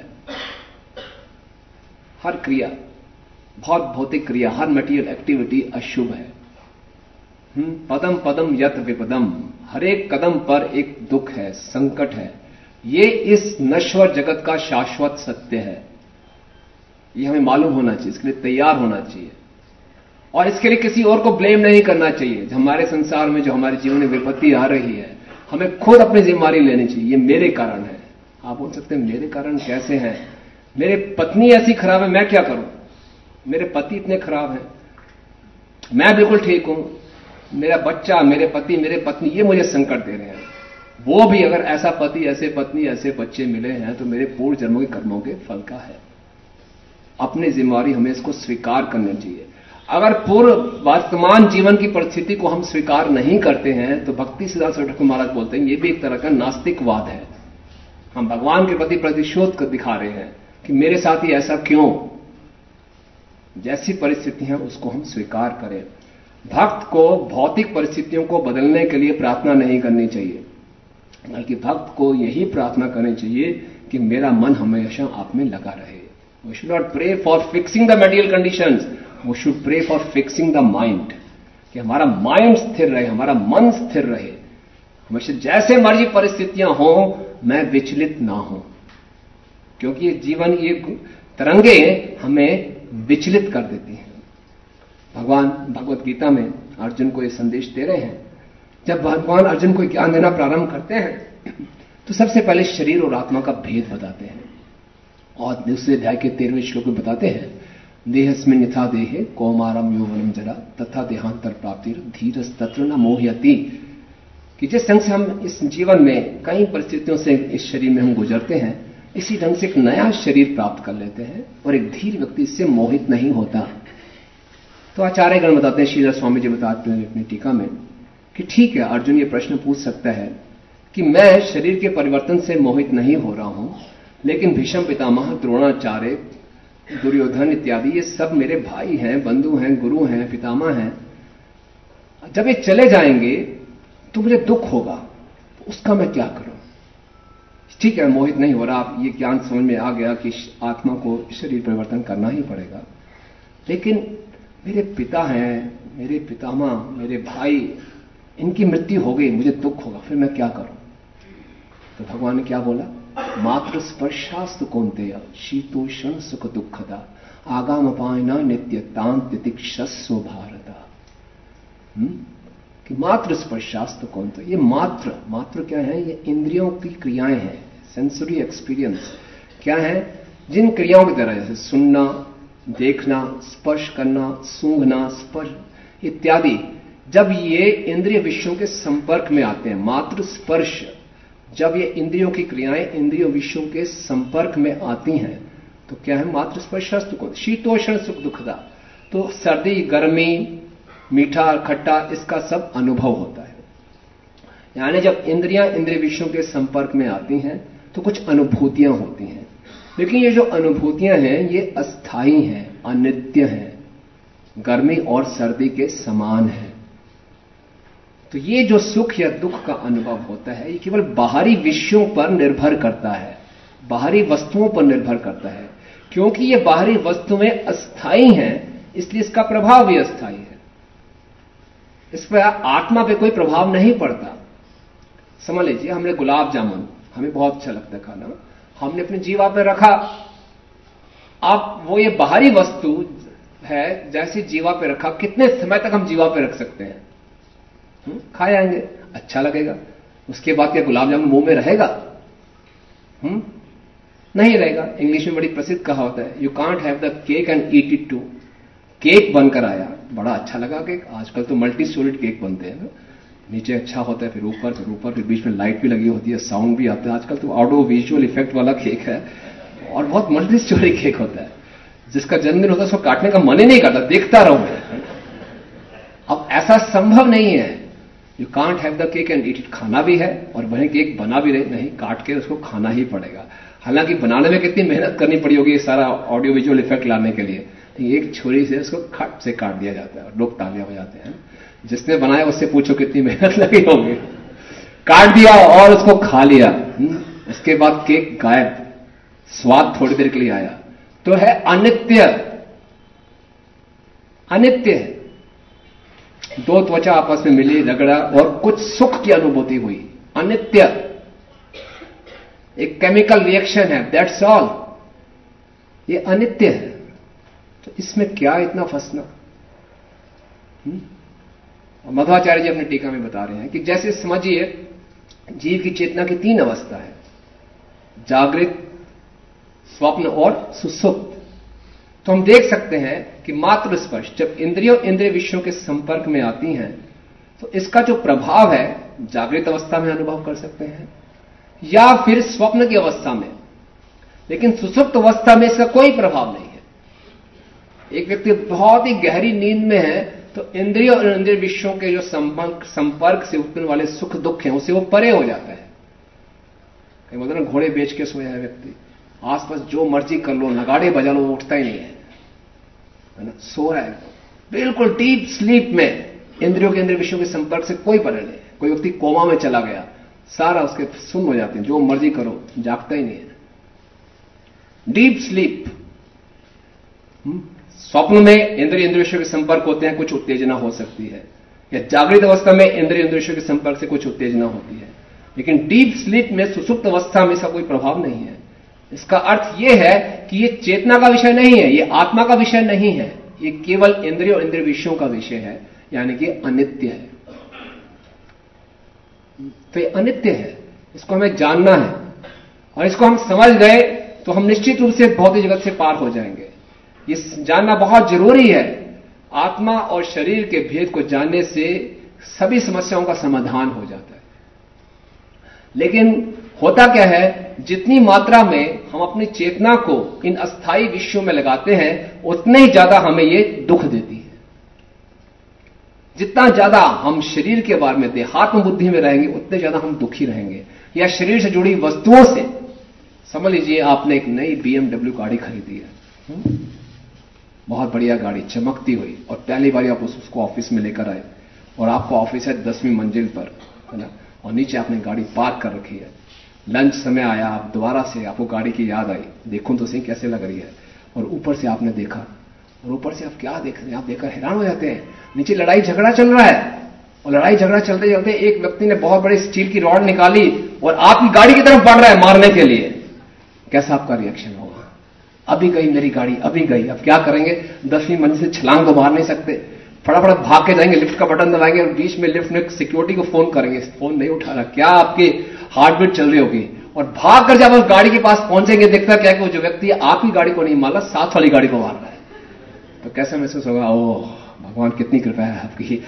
हर क्रिया, बहुत भौतिक क्रिया, हर मटेरियल एक्टिविटी अशुभ है। पदम पदम यत विपदम, हर एक कदम पर एक दुख है, संकट है। ये इस नश्वर जगत का शाश्वत सत्य है, ये हमें मालूम होना चाहिए, इसके लिए तैयार होना चाहिए, और इसके लिए किसी और को ब्लेम नहीं करना चाहिए। हमारे संसार में जो हमारे जीवन में विपत्ति आ रही है, हमें खुद अपनी जिम्मेदारी लेनी चाहिए। ये मेरे कारण है। आप बोल सकते हैं मेरे कारण कैसे हैं, मेरे पत्नी ऐसी खराब है, मैं क्या करूं, मेरे पति इतने खराब हैं, मैं बिल्कुल ठीक हूं, मेरा बच्चा, मेरे पति, मेरे पत्नी ये मुझे संकट दे रहे हैं। वो भी अगर ऐसा पति, ऐसे पत्नी, ऐसे बच्चे मिले हैं तो मेरे पूर्व जन्मों के कर्मों के फल का है। अपनी जिम्मेदारी हमें इसको स्वीकार करनी चाहिए। अगर पूर्व वर्तमान जीवन की परिस्थिति को हम स्वीकार नहीं करते हैं तो भक्ति सिद्धांत सरस्वती ठाकुर महाराज बोलते हैं ये भी एक तरह का नास्तिकवाद है। हम भगवान के प्रति प्रतिशोध कर दिखा रहे हैं कि मेरे साथ ही ऐसा क्यों। जैसी परिस्थिति है उसको हम स्वीकार करें। भक्त को भौतिक परिस्थितियों को बदलने के लिए प्रार्थना नहीं करनी चाहिए, बल्कि भक्त को यही प्रार्थना करनी चाहिए कि मेरा मन हमेशा आप में लगा रहे। We should not pray for fixing the material conditions. We should pray for fixing the mind. कि हमारा माइंड स्थिर रहे, हमारा मन स्थिर रहे। हमेशा जैसे मर्जी परिस्थितियां हो, मैं विचलित ना हूं, क्योंकि ये जीवन, ये तरंगे हमें विचलित कर देती हैं। भगवान भगवत गीता में अर्जुन को ये संदेश दे रहे हैं, जब भगवान अर्जुन को ज्ञान देना प्रारंभ करते हैं तो सबसे पहले शरीर और आत्मा का भेद बताते हैं और दूसरे अध्याय के 13वें श्लोक में बताते हैं, देहस्मिन् यथा देहे कौमारम यौवनम जरा तथा देहांतर प्राप्ति धीरस् तत्र न मोह्यति, कि जिस ढंग से हम इस जीवन में कई परिस्थितियों से इस शरीर में हम गुजरते हैं, इसी ढंग से एक नया शरीर प्राप्त कर लेते हैं और एक धीर व्यक्ति इससे मोहित नहीं होता। तो आचार्यगण बताते हैं, श्रीधर स्वामी जी बताते हैं अपनी टीका में कि ठीक है, अर्जुन ये प्रश्न पूछ सकता है कि मैं शरीर के परिवर्तन से मोहित नहीं हो रहा हूं, लेकिन भीष्म पितामह, द्रोणाचार्य, दुर्योधन इत्यादि ये सब मेरे भाई हैं, बंधु हैं, गुरु हैं, पितामह हैं। जब ये चले जाएंगे तो मुझे दुख होगा, तो उसका मैं क्या करूं? ठीक है, मोहित नहीं हो रहा, आप ये ज्ञान समझ में आ गया कि आत्मा को शरीर परिवर्तन करना ही पड़ेगा, लेकिन मेरे पिता हैं, मेरे पितामह, मेरे भाई, इनकी मृत्यु हो गई, मुझे दुख होगा, फिर मैं क्या करूं? तो भगवान ने क्या बोला, मात्र स्पर्शास्तु कौन्तेय शीतोष्ण सुख दुखदा आगाम पायना नित्य तांत तितिक्षस्व भारत। कि मात्र स्पर्शास्तु कौन्तेय, ये मात्र क्या है? ये इंद्रियों की क्रियाएं हैं, सेंसरी एक्सपीरियंस क्या है? जिन क्रियाओं की तरह जैसे सुनना, देखना, स्पर्श करना, सूंघना, स्पर्श इत्यादि, जब ये इंद्रिय विषयों के संपर्क में आते हैं, मात्र स्पर्श, जब ये इंद्रियों की क्रियाएं इंद्रियों विषयों के संपर्क में आती हैं तो क्या है? मात्र स्पर्शास्तु कौन, शीतोष्ण सुख दुखदा, तो सर्दी, गर्मी, मीठा, खट्टा, इसका सब अनुभव होता है। यानी जब इंद्रियां इंद्रिय विषयों के संपर्क में आती हैं तो कुछ अनुभूतियां होती हैं, लेकिन ये जो अनुभूतियां हैं ये अस्थायी हैं, अनित्य हैं, गर्मी और सर्दी के समान है। तो ये जो सुख या दुख का अनुभव होता है ये केवल बाहरी विषयों पर निर्भर करता है, बाहरी वस्तुओं पर निर्भर करता है, क्योंकि ये बाहरी वस्तुएं अस्थायी हैं, इसलिए इसका प्रभाव भी अस्थायी है। इस पर आत्मा पे कोई प्रभाव नहीं पड़ता। समझ लीजिए, हमने गुलाब जामुन, हमें बहुत अच्छा लगता है खाना, हमने अपनी जीवा पे रखा, अब वो ये बाहरी वस्तु है, जैसी जीवा पे रखा, कितने समय तक हम जीवा पे रख सकते हैं? खा जाएंगे, अच्छा लगेगा, उसके बाद क्या गुलाब जामुन मुंह में रहेगा? नहीं रहेगा। इंग्लिश में बड़ी प्रसिद्ध कहावत है, you can't have the cake and eat it too. Cake बनकर आया, बड़ा अच्छा लगा केक, आजकल तो मल्टी सॉलिड केक बनते हैं ना, नीचे अच्छा होता है, फिर ऊपर, फिर बीच में लाइट भी लगी होती है, साउंड भी आता है, आजकल तो ऑडियो विजुअल इफेक्ट वाला केक है और बहुत मल्टी सॉलिड केक होता है। जिसका जन्मदिन होता है उसको काटने का मन ही नहीं करता, देखता रहूं मैं। अब ऐसा संभव नहीं है, you can't have the cake and eat it, खाना भी है और वहीं केक बना भी नहीं, काट के उसको खाना ही पड़ेगा। हालांकि बनाने में कितनी मेहनत करनी पड़ी होगी ये सारा ऑडियो विजुअल इफेक्ट लाने के लिए, एक छुरी से उसको खट से काट दिया जाता है और लोग तालियां बजाते हैं। जिसने बनाया उससे पूछो कितनी मेहनत लगी होगी, काट दिया और उसको खा लिया, उसके बाद केक गायब, स्वाद थोड़ी देर के लिए आया। तो है अनित्य, अनित्य है। दो त्वचा आपस में मिली, रगड़ा और कुछ सुख की अनुभूति हुई, अनित्य। एक केमिकल रिएक्शन है, दैट्स ऑल, ये अनित्य है। तो इसमें क्या इतना फंसना? मध्वाचार्य जी अपनी टीका में बता रहे हैं कि जैसे समझिए जीव की चेतना की तीन अवस्था है, जागृत, स्वप्न और सुसुप्त। तो हम देख सकते हैं कि मात्र स्पर्श जब इंद्रियों इंद्रिय विषयों के संपर्क में आती हैं तो इसका जो प्रभाव है जागृत अवस्था में अनुभव कर सकते हैं या फिर स्वप्न की अवस्था में, लेकिन सुसुप्त अवस्था में इसका कोई प्रभाव नहीं है। एक व्यक्ति बहुत ही गहरी नींद में है तो इंद्रिय और इंद्रिय विषयों के जो संपर्क से उत्पन्न वाले सुख दुख हैं उससे वो परे हो जाता है। कहीं बोलते ना, घोड़े बेच के सोया है व्यक्ति, आसपास जो मर्जी कर लो, नगाड़े बजा लो, वो उठता ही नहीं है ना, सो रहा है बिल्कुल डीप स्लीप में, इंद्रियों के इंद्रिय विषयों के संपर्क से कोई परे नहीं है। कोई व्यक्ति कोमा में चला गया, सारा उसके सुन्न हो जाते हैं, जो मर्जी करो, जागता ही नहीं है, डीप स्लीप। स्वप्न में इंद्रिय इंद्रिय विषयों के संपर्क होते हैं, कुछ उत्तेजना हो सकती है, या जागृत अवस्था में इंद्रिय इंद्रिय विषयों के संपर्क से कुछ उत्तेजना होती है, लेकिन डीप स्लीप में, सुसुप्त अवस्था में इसका कोई प्रभाव नहीं है। इसका अर्थ यह है कि ये चेतना का विषय नहीं है, ये आत्मा का विषय नहीं है, ये केवल इंद्रिय और इंद्रिय विषयों का विषय है, यानी कि अनित्य है। तो ये अनित्य है, इसको हमें जानना है, और इसको हम समझ गए तो हम निश्चित रूप से भौतिक जगत से पार हो जाएंगे। ये जानना बहुत जरूरी है। आत्मा और शरीर के भेद को जानने से सभी समस्याओं का समाधान हो जाता है। लेकिन होता क्या है, जितनी मात्रा में हम अपनी चेतना को इन अस्थायी विषयों में लगाते हैं, उतने ही ज्यादा हमें ये दुख देती है। जितना ज्यादा हम शरीर के बारे में देहात्म बुद्धि में रहेंगे, उतने ज्यादा हम दुखी रहेंगे। या शरीर से जुड़ी वस्तुओं से, समझ लीजिए आपने एक नई BMW गाड़ी खरीदी है, बहुत बढ़िया गाड़ी, चमकती हुई, और पहली बार आप उसको ऑफिस में लेकर आए, और आपका ऑफिस है 10वीं मंजिल पर, है ना, और नीचे आपने गाड़ी पार्क कर रखी है। लंच समय आया, आप दोबारा से आपको गाड़ी की याद आई, देखूं तो सही कैसे लग रही है, और ऊपर से आपने देखा, और ऊपर से आप क्या देख रहे हैं, आप देखकर हैरान हो जाते हैं। नीचे लड़ाई झगड़ा चल रहा है, और लड़ाई झगड़ा चलते चलते एक व्यक्ति ने बहुत बड़ी स्टील की रॉड निकाली और आपकी गाड़ी की तरफ बढ़ रहा है मारने के लिए। कैसा आपका रिएक्शन होगा? अभी गई मेरी गाड़ी, अभी गई, अब क्या करेंगे? 10वीं मंजिल से छलांग तो मार नहीं सकते, फटाफट भाग के जाएंगे, लिफ्ट का बटन दबाएंगे, और बीच में लिफ्ट में सिक्योरिटी को फोन करेंगे, फोन नहीं उठा रहा, क्या आपकी हार्ट बीट चल रही होगी, और भाग कर जब उस गाड़ी के पास पहुंचेंगे, देखता क्या कि वो जो व्यक्ति आपकी गाड़ी को नहीं मार रहा, साथ वाली गाड़ी को मार रहा है, तो कैसा महसूस होगा? ओह भगवान कितनी कृपा है आपकी,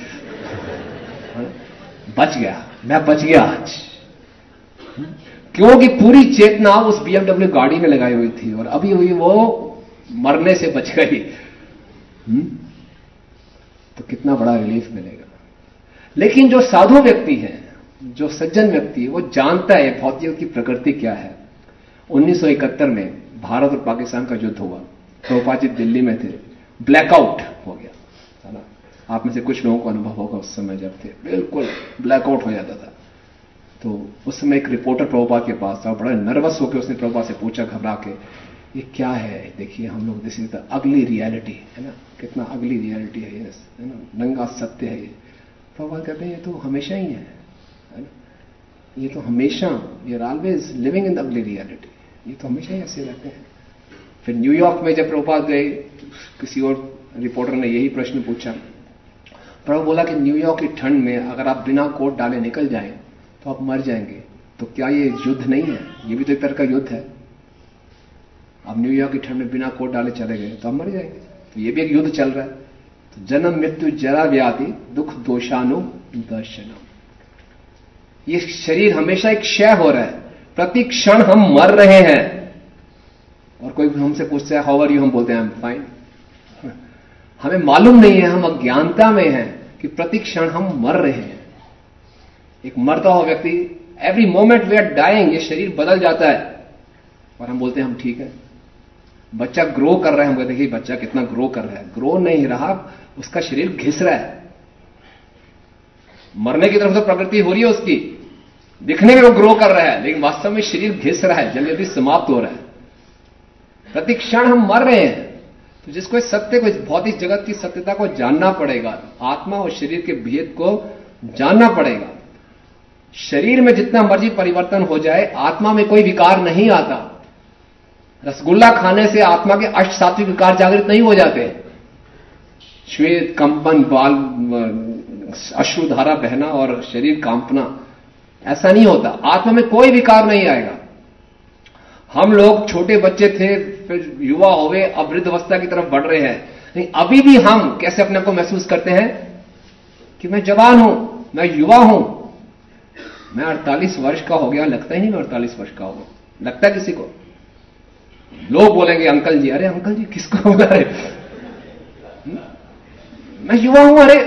बच गया, मैं बच गया आज। क्योंकि पूरी चेतना उस BMW गाड़ी में लगाई हुई थी, और अभी हुई वो मरने से बच गई। तो कितना बड़ा रिलीफ मिलेगा। लेकिन जो साधु व्यक्ति है, जो सज्जन व्यक्ति है, वो जानता है भौतिक की प्रकृति क्या है। 1971 में भारत और पाकिस्तान का युद्ध हुआ, प्रभुपाद जी दिल्ली में थे, ब्लैकआउट हो गया, है ना। आप में से कुछ लोगों को अनुभव होगा उस समय जब थे, बिल्कुल ब्लैकआउट हो जाता था। तो उस समय एक रिपोर्टर प्रभुपाद के पास था, बड़ा नर्वस होकर उसने प्रभुपाद से पूछा घबरा के, ये क्या है? देखिए हम लोग, this is the ugly reality, है ना, कितना अगली रियलिटी है ये, है ना, नंगा सत्य है ये। प्रभुपाद कहते हैं ये तो हमेशा ही है ना, ये तो हमेशा, we are always living in the ugly reality, ये तो हमेशा ही ऐसे रहते हैं। फिर न्यूयॉर्क में जब प्रभुपाद गए, किसी और रिपोर्टर ने यही प्रश्न पूछा। प्रभु बोला कि न्यूयॉर्क की ठंड में अगर आप बिना कोट डाले निकल जाएं तो आप मर जाएंगे। तो क्या ये युद्ध नहीं है? ये भी तो एक तरह का युद्ध है। आप न्यूयॉर्क की ठंड में बिना कोट डाले चले गए तो आप मर जाएंगे, तो ये भी एक युद्ध चल रहा है। तो जन्म मृत्यु जरा व्याधि दुख दोषानु दर्शनम, ये शरीर हमेशा एक क्षय हो रहा है, प्रति क्षण हम मर रहे हैं। और कोई हमसे पूछता है हाउ आर यू, हम बोलते हैं आई एम फाइन। हमें मालूम नहीं है, हम अज्ञानता में हैं कि प्रति क्षण हम मर रहे हैं। एक मरता हुआ व्यक्ति, every moment we are dying, ये शरीर बदल जाता है और हम बोलते हैं हम ठीक है। बच्चा ग्रो कर रहा है, हम कहते हैं देखिए बच्चा कितना ग्रो कर रहा है, ग्रो नहीं रहा, उसका शरीर घिस रहा है। मरने की तरफ तो प्रवृत्ति हो रही है उसकी, दिखने में वो ग्रो कर रहा है, लेकिन वास्तव में शरीर घिस रहा है, जल्दी जल्दी समाप्त हो रहा है। प्रति क्षण हम मर रहे हैं। तो जिसको इस सत्य को, इस भौतिक जगत की सत्यता को जानना पड़ेगा, आत्मा और शरीर के भेद को जानना पड़ेगा। शरीर में जितना मर्जी परिवर्तन हो जाए, आत्मा में कोई विकार नहीं आता। रसगुल्ला खाने से आत्मा के अष्ट सात्विक विकार जागृत नहीं हो जाते। श्वेत, कंपन, बाल, अश्रुधारा बहना और शरीर कांपना, ऐसा नहीं होता। आत्मा में कोई विकार नहीं आएगा। हम लोग छोटे बच्चे थे, फिर युवा हो गए, अब वृद्धावस्था की तरफ बढ़ रहे हैं, नहीं अभी भी हम कैसे अपने को महसूस करते हैं कि मैं जवान हूं, मैं युवा हूं, मैं 48 वर्ष का हो गया। लगता ही नहीं मैं 48 वर्ष का होगा, लगता है किसी को? लोग बोलेंगे अंकल जी, अरे अंकल जी किसको होगा? अरे मैं युवा हूं, अरे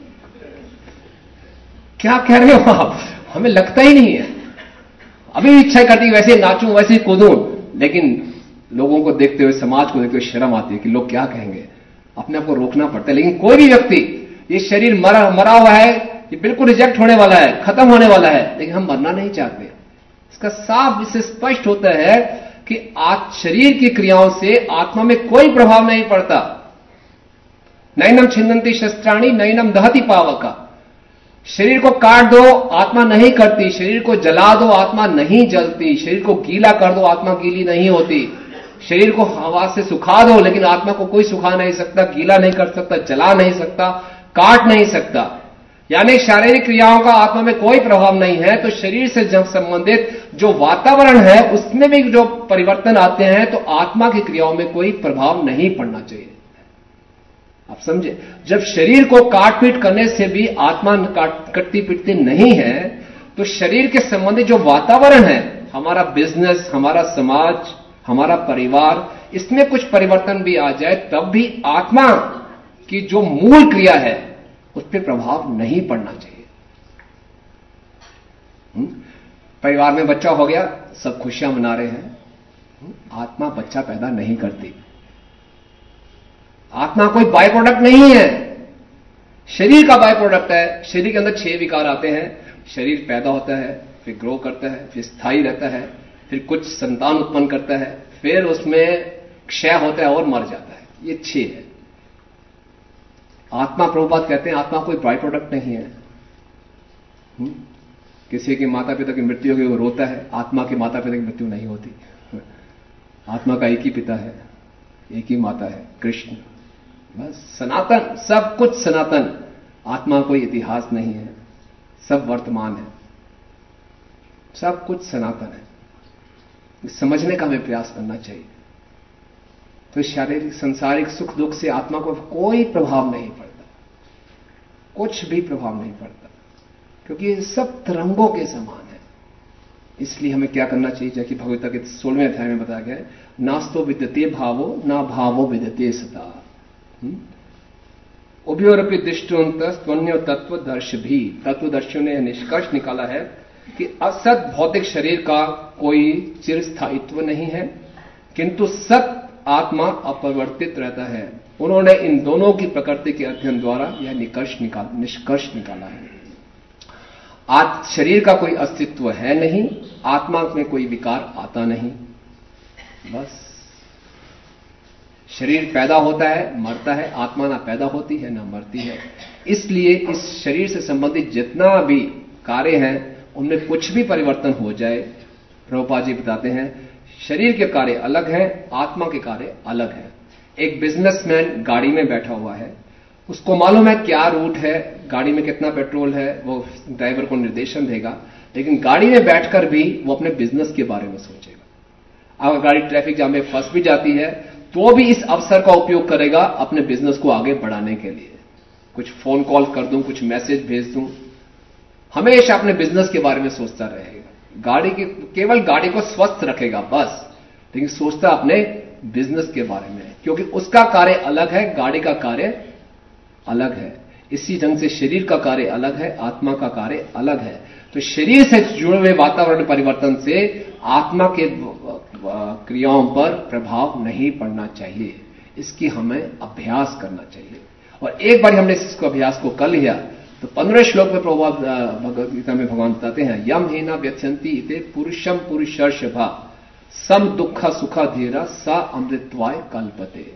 क्या कह रहे हो आप? हमें लगता ही नहीं है। अभी भी इच्छा करती है वैसे नाचूं, वैसे कूदूं, लेकिन लोगों को देखते हुए, समाज को देखते हुए शर्म आती है कि लोग क्या कहेंगे। अपने आप को रोकना पड़ता है। लेकिन कोई भी व्यक्ति, ये शरीर मरा हुआ है, ये बिल्कुल रिजेक्ट होने वाला है, खत्म होने वाला है, लेकिन हम मरना नहीं चाहते। इसका साफ इससे स्पष्ट होता है कि शरीर की क्रियाओं से आत्मा में कोई प्रभाव नहीं पड़ता। नैनम छिन्नन्ति शस्त्राणि नैनम दहति पावका। शरीर को काट दो, आत्मा नहीं करती। शरीर को जला दो, आत्मा नहीं जलती। शरीर को गीला कर दो, आत्मा गीली नहीं होती। शरीर को हवा से सुखा दो, लेकिन आत्मा को कोई सुखा नहीं सकता, गीला नहीं कर सकता, जला नहीं सकता, काट नहीं सकता। यानी शारीरिक क्रियाओं का आत्मा में कोई प्रभाव नहीं है, तो शरीर से जब संबंधित जो वातावरण है उसमें भी जो परिवर्तन आते हैं तो आत्मा की क्रियाओं में कोई प्रभाव नहीं पड़ना चाहिए। आप समझे, जब शरीर को काट पीट करने से भी आत्मा कटती पीटती नहीं है, तो शरीर के संबंधित जो वातावरण है, हमारा बिजनेस, हमारा समाज, हमारा परिवार, इसमें कुछ परिवर्तन भी आ जाए तब भी आत्मा की जो मूल क्रिया है उस पर प्रभाव नहीं पड़ना चाहिए। परिवार में बच्चा हो गया, सब खुशियां मना रहे हैं, आत्मा बच्चा पैदा नहीं करती। आत्मा कोई बाय प्रोडक्ट नहीं है, शरीर का बाय प्रोडक्ट है। शरीर के अंदर 6 विकार आते हैं, शरीर पैदा होता है, फिर ग्रो करता है, फिर स्थायी रहता है, फिर कुछ संतान उत्पन्न करता है, फिर उसमें क्षय होता है और मर जाता है। ये 6 है। आत्मा, प्रभुपाद कहते हैं, आत्मा कोई बाय प्रोडक्ट नहीं है। किसी के माता पिता की मृत्यु होगी वो रोता है, आत्मा के माता पिता की मृत्यु नहीं होती। आत्मा का एक ही पिता है, एक ही माता है, कृष्ण। बस सनातन, सब कुछ सनातन। आत्मा कोई इतिहास नहीं है, सब वर्तमान है, सब कुछ सनातन है। समझने का हमें प्रयास करना चाहिए। तो शारीरिक सांसारिक सुख दुख से आत्मा को कोई प्रभाव नहीं पड़ता, कुछ भी प्रभाव नहीं पड़ता, क्योंकि ये सब तरंगों के समान है। इसलिए हमें क्या करना चाहिए, जैसे भगवद्गीता के 16वें अध्याय में बताया गया है, नास्तो विद्यते भावो ना भावो विद्यते सता। उभयोरपि दृष्टोन्तन्यो तत्वदर्श भी। तत्वदर्शियों ने निष्कर्ष निकाला है कि असत भौतिक शरीर का कोई चिरस्थायित्व नहीं है, किंतु सत आत्मा अपरिवर्तित रहता है। उन्होंने इन दोनों की प्रकृति के अध्ययन द्वारा यह निष्कर्ष निकाला है। शरीर का कोई अस्तित्व है नहीं, आत्मा में कोई विकार आता नहीं। बस शरीर पैदा होता है, मरता है, आत्मा ना पैदा होती है ना मरती है। इसलिए इस शरीर से संबंधित जितना भी कार्य हैं उनमें कुछ भी परिवर्तन हो जाए, प्रभुपाद जी बताते हैं, शरीर के कार्य अलग हैं, आत्मा के कार्य अलग हैं। एक बिजनेसमैन गाड़ी में बैठा हुआ है, उसको मालूम है क्या रूट है, गाड़ी में कितना पेट्रोल है, वो ड्राइवर को निर्देशन देगा, लेकिन गाड़ी में बैठकर भी वो अपने बिजनेस के बारे में सोचेगा। अगर गाड़ी ट्रैफिक जाम में फंस भी जाती है तो भी इस अवसर का उपयोग करेगा अपने बिजनेस को आगे बढ़ाने के लिए। कुछ फोन कॉल कर दूं, कुछ मैसेज भेज दूं, हमेशा अपने बिजनेस के बारे में सोचता रहेगा। गाड़ी की केवल गाड़ी को स्वस्थ रखेगा बस, लेकिन सोचता अपने बिजनेस के बारे में, क्योंकि उसका कार्य अलग है, गाड़ी का कार्य अलग है। इसी ढंग से शरीर का कार्य अलग है, आत्मा का कार्य अलग है। तो शरीर से जुड़े हुए वातावरण परिवर्तन से आत्मा के क्रियाओं पर प्रभाव नहीं पड़ना चाहिए। इसकी हमें अभ्यास करना चाहिए। और एक बार हमने इसको अभ्यास को कर लिया तो 15 श्लोक में प्रभुपाद भगवद गीता में भगवान बताते हैं, यम हेना व्यथ्यंती इते पुरुषम पुरुषर्षभा सम दुख सुखा धीरा सा अमृतवाय कल्पते।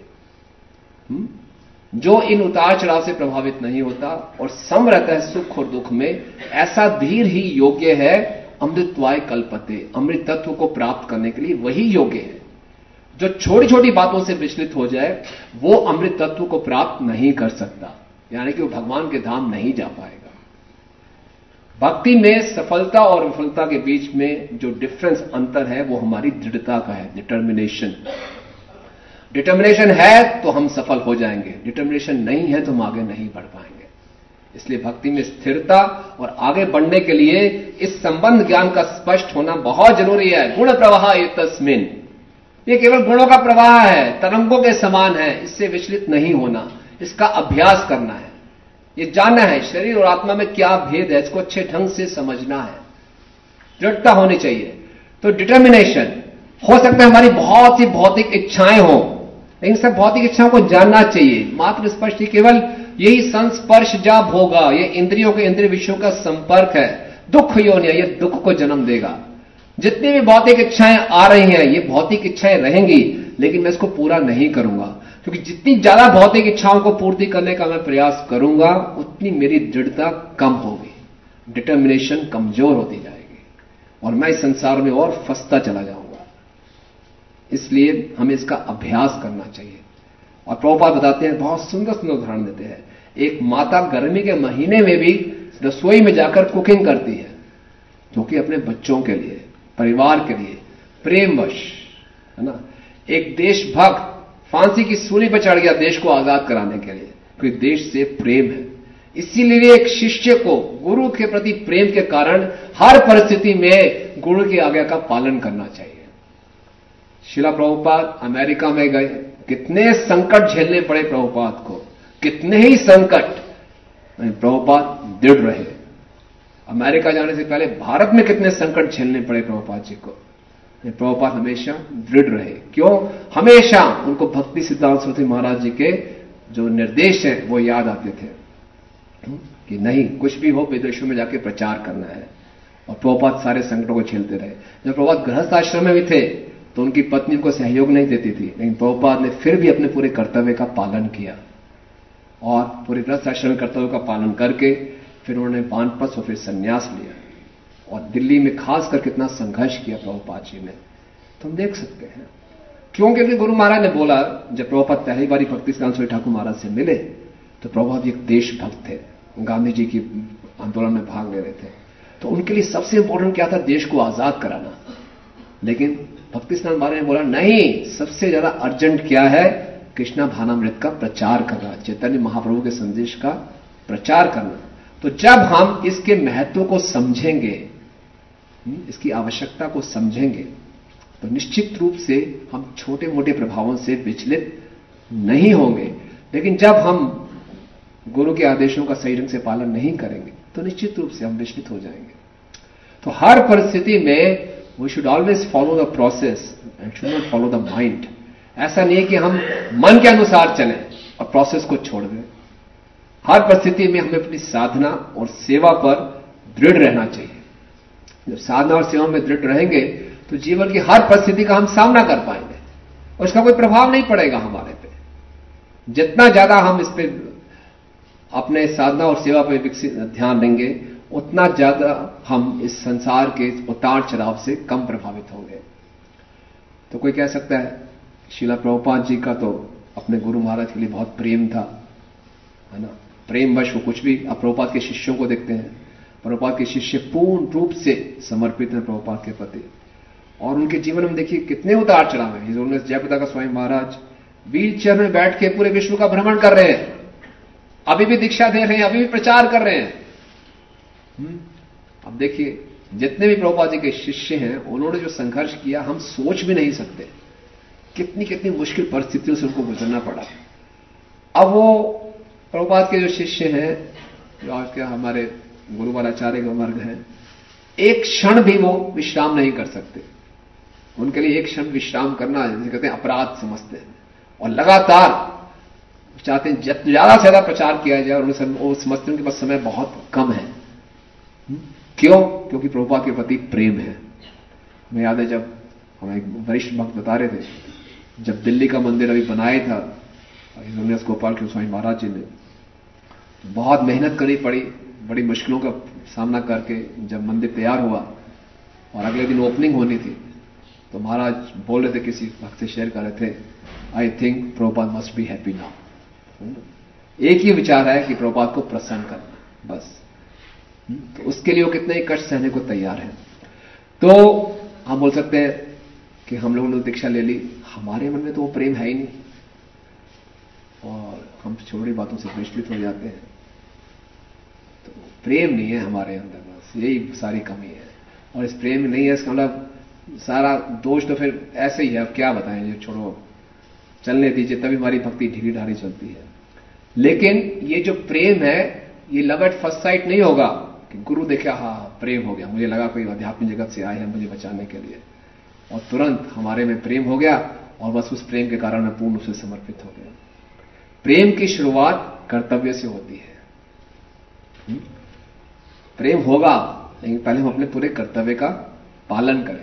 जो इन उतार चढ़ाव से प्रभावित नहीं होता और सम रहता है सुख और दुख में, ऐसा धीर ही योग्य है अमृतवाय कल्पते। अमृत तत्व को प्राप्त करने के लिए वही योग्य है। जो छोटी छोटी बातों से विचलित हो जाए वो अमृत तत्व को प्राप्त नहीं कर सकता, यानी कि वो भगवान के धाम नहीं जा पाएगा। भक्ति में सफलता और विफलता के बीच में जो डिफरेंस, अंतर है, वो हमारी दृढ़ता का है, डिटर्मिनेशन। डिटर्मिनेशन है तो हम सफल हो जाएंगे, डिटर्मिनेशन नहीं है तो हम आगे नहीं बढ़ पाएंगे। इसलिए भक्ति में स्थिरता और आगे बढ़ने के लिए इस संबंध ज्ञान का स्पष्ट होना बहुत जरूरी है। गुण प्रवाह एतस्मिन्, ये केवल गुणों का प्रवाह है, तरंगों के समान है, इससे विचलित नहीं होना, इसका अभ्यास करना है, ये जानना है शरीर और आत्मा में क्या भेद है, इसको अच्छे ढंग से समझना है, दृढ़ता होनी चाहिए। तो डिटर्मिनेशन, हो सकता है हमारी बहुत सी भौतिक इच्छाएं हो, लेकिन सब भौतिक इच्छाओं को जानना चाहिए। मात्र स्पष्ट केवल यही संस्पर्श जा भोगा, ये इंद्रियों के इंद्रिय विषयों का संपर्क है। दुख योनिया, ये दुख को जन्म देगा। जितनी भी भौतिक इच्छाएं आ रही हैं ये भौतिक इच्छाएं रहेंगी, लेकिन मैं इसको पूरा नहीं करूंगा, क्योंकि जितनी ज्यादा भौतिक इच्छाओं को पूर्ति करने का मैं प्रयास करूंगा उतनी मेरी दृढ़ता कम होगी, डिटर्मिनेशन कमजोर होती जाएगी और मैं इस संसार में और फंसता चला जाऊंगा। इसलिए हमें इसका अभ्यास करना चाहिए। और प्रभुपाद बताते हैं, बहुत सुंदर सुंदर उदाहरण देते हैं। एक माता गर्मी के महीने में भी रसोई में जाकर कुकिंग करती है, क्योंकि अपने बच्चों के लिए, परिवार के लिए, प्रेमवश, है ना। एक देशभक्त फांसी की सूली पर चढ़ गया देश को आजाद कराने के लिए, क्योंकि देश से प्रेम है। इसीलिए एक शिष्य को गुरु के प्रति प्रेम के कारण हर परिस्थिति में गुरु की आज्ञा का पालन करना चाहिए। श्रील प्रभुपाद अमेरिका में गए, कितने संकट झेलने पड़े प्रभुपाद को, कितने ही संकट, प्रभुपाद दृढ़ रहे। अमेरिका जाने से पहले भारत में कितने संकट झेलने पड़े प्रभुपाद जी को, प्रभुपाद हमेशा दृढ़ रहे। क्यों? हमेशा उनको भक्ति सिद्धांत सरस्वती महाराज जी के जो निर्देश हैं वो याद आते थे कि नहीं, कुछ भी हो विदेशों में जाके प्रचार करना है। और प्रभुपाद सारे संकटों को झेलते रहे। जब प्रभुपाद गृहस्थ आश्रम में भी थे तो उनकी पत्नी उनको सहयोग नहीं देती थी, लेकिन प्रभुपाद ने फिर भी अपने पूरे कर्तव्य का पालन किया और पूरे गृहस्थ आश्रम कर्तव्य का पालन करके फिर उन्होंने वानप्रस्थ और फिर संन्यास लिया। और दिल्ली में खासकर कितना संघर्ष किया प्रभुपाद जी ने, तो हम देख सकते हैं। क्यों? क्योंकि गुरु महाराज ने बोला, जब प्रभुपाद पहली बारी भक्ति सिद्धांत सरस्वती ठाकुर महाराज से मिले तो प्रभुपाद एक देशभक्त थे, गांधी जी की आंदोलन में भाग ले रहे थे, तो उनके लिए सबसे इंपॉर्टेंट क्या था? देश को आजाद कराना। लेकिन भक्ति सिद्धांत महाराज ने बोला नहीं, सबसे ज्यादा अर्जेंट क्या है? कृष्णा भानामृत का प्रचार करना, चैतन्य महाप्रभु के संदेश का प्रचार करना। तो जब हम इसके महत्व को समझेंगे, इसकी आवश्यकता को समझेंगे, तो निश्चित रूप से हम छोटे मोटे प्रभावों से विचलित नहीं होंगे। लेकिन जब हम गुरु के आदेशों का सही ढंग से पालन नहीं करेंगे तो निश्चित रूप से हम विचलित हो जाएंगे। तो हर परिस्थिति में we should always follow the process and should not follow the mind. ऐसा नहीं है कि हम मन के अनुसार चलें और प्रोसेस को छोड़ दें। हर परिस्थिति में हमें अपनी साधना और सेवा पर दृढ़ रहना चाहिए। जब साधना और सेवा में दृढ़ रहेंगे तो जीवन की हर परिस्थिति का हम सामना कर पाएंगे और इसका कोई प्रभाव नहीं पड़ेगा हमारे पे। जितना ज्यादा हम इस पे अपने साधना और सेवा पर विकसित ध्यान देंगे, उतना ज्यादा हम इस संसार के उतार चढ़ाव से कम प्रभावित होंगे। तो कोई कह सकता है श्रील प्रभुपाद जी का तो अपने गुरु महाराज के लिए बहुत प्रेम था, है ना, प्रेमवश वो कुछ भी। आप प्रभुपाद के शिष्यों को देखते हैं, प्रभुपाद के शिष्य पूर्ण रूप से समर्पित हैं प्रभुपाद के प्रति, और उनके जीवन में देखिए कितने उतार चढ़ाव हैं। उन्होंने जयप्रदा का स्वामी महाराज व्हील चेयर में बैठ के पूरे विश्व का भ्रमण कर रहे हैं, अभी भी दीक्षा दे रहे हैं, अभी भी प्रचार कर रहे हैं। अब देखिए जितने भी प्रभुपाद जी के शिष्य हैं उन्होंने जो संघर्ष किया हम सोच भी नहीं सकते। कितनी कितनी मुश्किल परिस्थितियों से उनको गुजरना पड़ा। अब वो प्रभुपाद के जो शिष्य हैं, जो आज के हमारे गुरुवाराचार्य के वर्ग हैं, एक क्षण भी वो विश्राम नहीं कर सकते। उनके लिए एक क्षण विश्राम करना जैसे कहते हैं अपराध समझते हैं, और लगातार चाहते हैं ज्यादा से ज्यादा प्रचार किया जाए, और वो समझते हैं उनके पास समय बहुत कम है। क्यों? क्योंकि प्रभुपाद के प्रति प्रेम है। मैं याद है जब हमें एक वरिष्ठ भक्त बता रहे थे, जब दिल्ली का मंदिर अभी बनाया था हिजोनियस गोपाल कृष्ण स्वामी महाराज जी ने, बहुत मेहनत करनी पड़ी, बड़ी मुश्किलों का सामना करके जब मंदिर तैयार हुआ और अगले दिन ओपनिंग होनी थी, तो महाराज बोल रहे थे, किसी भक्त से शेयर कर रहे थे, I think Prabhupada must be happy now. एक ही विचार है कि प्रभुपाद को प्रसन्न करना, बस। तो उसके लिए वो कितने ही कष्ट सहने को तैयार है। तो हम बोल सकते हैं कि हम लोगों ने दीक्षा ले ली, हमारे मन में तो वो प्रेम है ही नहीं, और हम छोटी बातों से विचलित हो जाते हैं। तो प्रेम नहीं है हमारे अंदर, बस यही सारी कमी है। और इस प्रेम नहीं है इसका मतलब सारा दोष तो फिर ऐसे ही है। अब क्या बताएं, ये छोड़ो, चलने दीजिए, तभी हमारी भक्ति ढीली ढाली चलती है। लेकिन ये जो प्रेम है ये लव एट फर्स्ट साइट नहीं होगा कि गुरु देखा, हाँ प्रेम हो गया, मुझे लगा कोई आध्यात्मिक जगत से आए हैं मुझे बचाने के लिए, और तुरंत हमारे में प्रेम हो गया और बस उस प्रेम के कारण मैं पूर्ण रूप से समर्पित हो गया। प्रेम की शुरुआत कर्तव्य से होती है। प्रेम होगा, लेकिन पहले हम अपने पूरे कर्तव्य का पालन करें।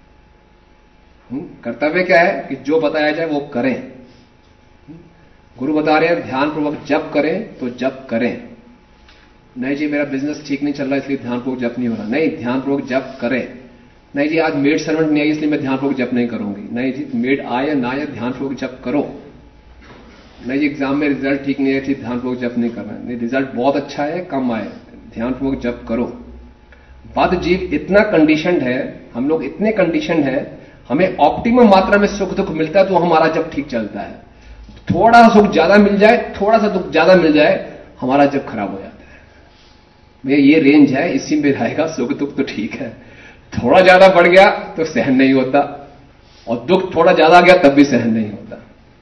कर्तव्य क्या है कि जो बताया जाए वो करें। गुरु बता रहे हैं ध्यानपूर्वक जप करें तो जप करें। नहीं जी मेरा बिजनेस ठीक नहीं चल रहा इसलिए ध्यानपूर्वक जप नहीं हो रहा, नहीं ध्यानपूर्वक जप करें। नहीं जी आज मेड सर्वेंट नहीं आई इसलिए मैं ध्यानपूर्वक जप नहीं करूंगी, नहीं जी मेड आए ना आए ध्यानपूर्वक जप करो। नहीं एग्जाम में रिजल्ट ठीक नहीं है, ठीक ध्यानपूर्वक जप नहीं करना है, नहीं रिजल्ट बहुत अच्छा है कम आए, ध्यानपूर्वक जप करो। बद्ध जीव इतना कंडीशनड है, हम लोग इतने कंडीशनड है, हमें ऑप्टिमम मात्रा में सुख दुख मिलता है तो हमारा जब ठीक चलता है। थोड़ा सुख ज्यादा मिल जाए, थोड़ा सा दुख ज्यादा मिल जाए, हमारा जब खराब हो जाता है। भैया ये रेंज है, इसी में रहेगा, सुख दुख तो ठीक है, थोड़ा ज्यादा बढ़ गया तो सहन नहीं होता, और दुख थोड़ा ज्यादा गया तब भी सहन नहीं होता।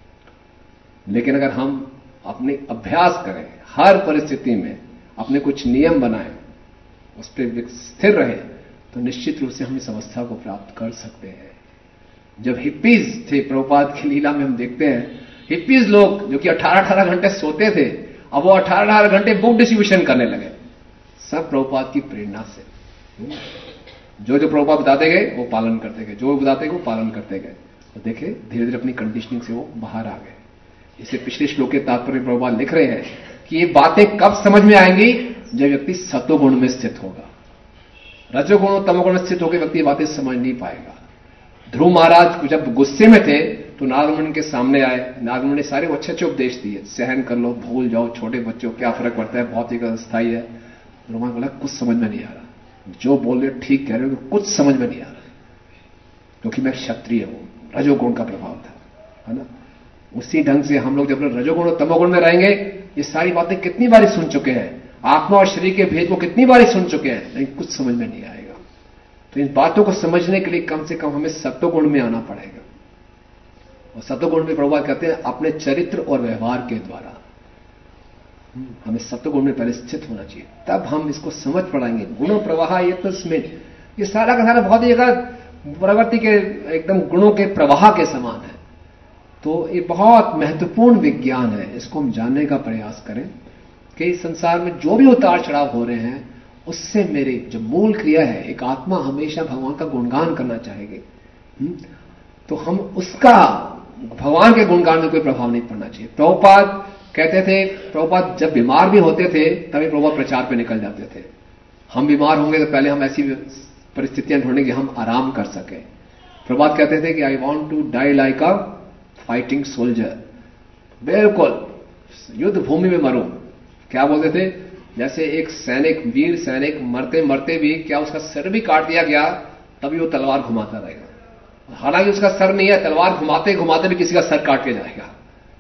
लेकिन अगर हम अपने अभ्यास करें, हर परिस्थिति में अपने कुछ नियम बनाएं, उस पर स्थिर रहे, तो निश्चित रूप से हम इस अवस्था को प्राप्त कर सकते हैं। जब हिप्पीज थे, प्रभुपाद की लीला में हम देखते हैं, हिप्पीज लोग जो कि 18-18 घंटे सोते थे, अब वो 18-18 घंटे बुक डिस्ट्रीब्यूशन करने लगे, सब प्रभुपाद की प्रेरणा से। जो जो प्रभुपाद बताते गए वो पालन करते गए, जो बताते गए वो पालन करते गए, और देखे धीरे धीरे अपनी कंडीशनिंग से वो बाहर आ गए। इसे पिछले श्लोक के तात्पर्य प्रभुपाद लिख रहे हैं कि ये बातें कब समझ में आएंगी, जब व्यक्ति सतोगुण में स्थित होगा। रजोगुण और तमोगुण में स्थित होकर व्यक्ति बातें समझ नहीं पाएगा। ध्रुव महाराज जब गुस्से में थे तो नारद के सामने आए, नारद ने सारे अच्छे अच्छे उपदेश दिए, सहन कर लो, भूल जाओ, छोटे बच्चों क्या फर्क पड़ता है, भौतिक अस्थाई है। ध्रुव महाराज बोला कुछ समझ में नहीं आ रहा, जो बोल रहे ठीक कह रहे हो, कुछ समझ में नहीं आ रहा, क्योंकि मैं क्षत्रिय हूं। रजोगुण का प्रभाव था, है ना। उसी ढंग से हम लोग जब रजोगुण और तमोगुण में रहेंगे, ये सारी बातें कितनी बारी सुन चुके हैं, आत्मा और शरीर के भेद को कितनी बारी सुन चुके हैं, लेकिन कुछ समझ में नहीं आएगा। तो इन बातों को समझने के लिए कम से कम हमें सत्वगुण में आना पड़ेगा। और सत्वगुण में प्रभुपाद कहते हैं अपने चरित्र और व्यवहार के द्वारा हमें सत्वगुण में पहले स्थित होना चाहिए, तब हम इसको समझ पड़ेंगे। गुण प्रवाह ये तस्मिन्, ये सारा का सारा बहुत ही प्रवृत्ति के एकदम गुणों के प्रवाह के समान है। तो ये बहुत महत्वपूर्ण विज्ञान है, इसको हम जानने का प्रयास करें कि इस संसार में जो भी उतार चढ़ाव हो रहे हैं, उससे मेरी जो मूल क्रिया है, एक आत्मा हमेशा भगवान का गुणगान करना चाहेगी, तो हम उसका भगवान के गुणगान में कोई प्रभाव नहीं पड़ना चाहिए। प्रभुपाद कहते थे, प्रभुपाद जब बीमार भी होते थे तभी प्रभुपाद प्रचार पे निकल जाते थे। हम बीमार होंगे तो पहले हम ऐसी परिस्थितियां ढूंढेंगे कि हम आराम कर सके। प्रभुपाद कहते थे कि I want to die like a fighting soldier, बिल्कुल युद्ध भूमि में मरूं। क्या बोलते थे, जैसे एक सैनिक, वीर सैनिक मरते मरते भी क्या उसका सर भी काट दिया गया तभी वो तलवार घुमाता रहेगा, हालांकि उसका सर नहीं है, तलवार घुमाते घुमाते भी किसी का सर काट के जाएगा।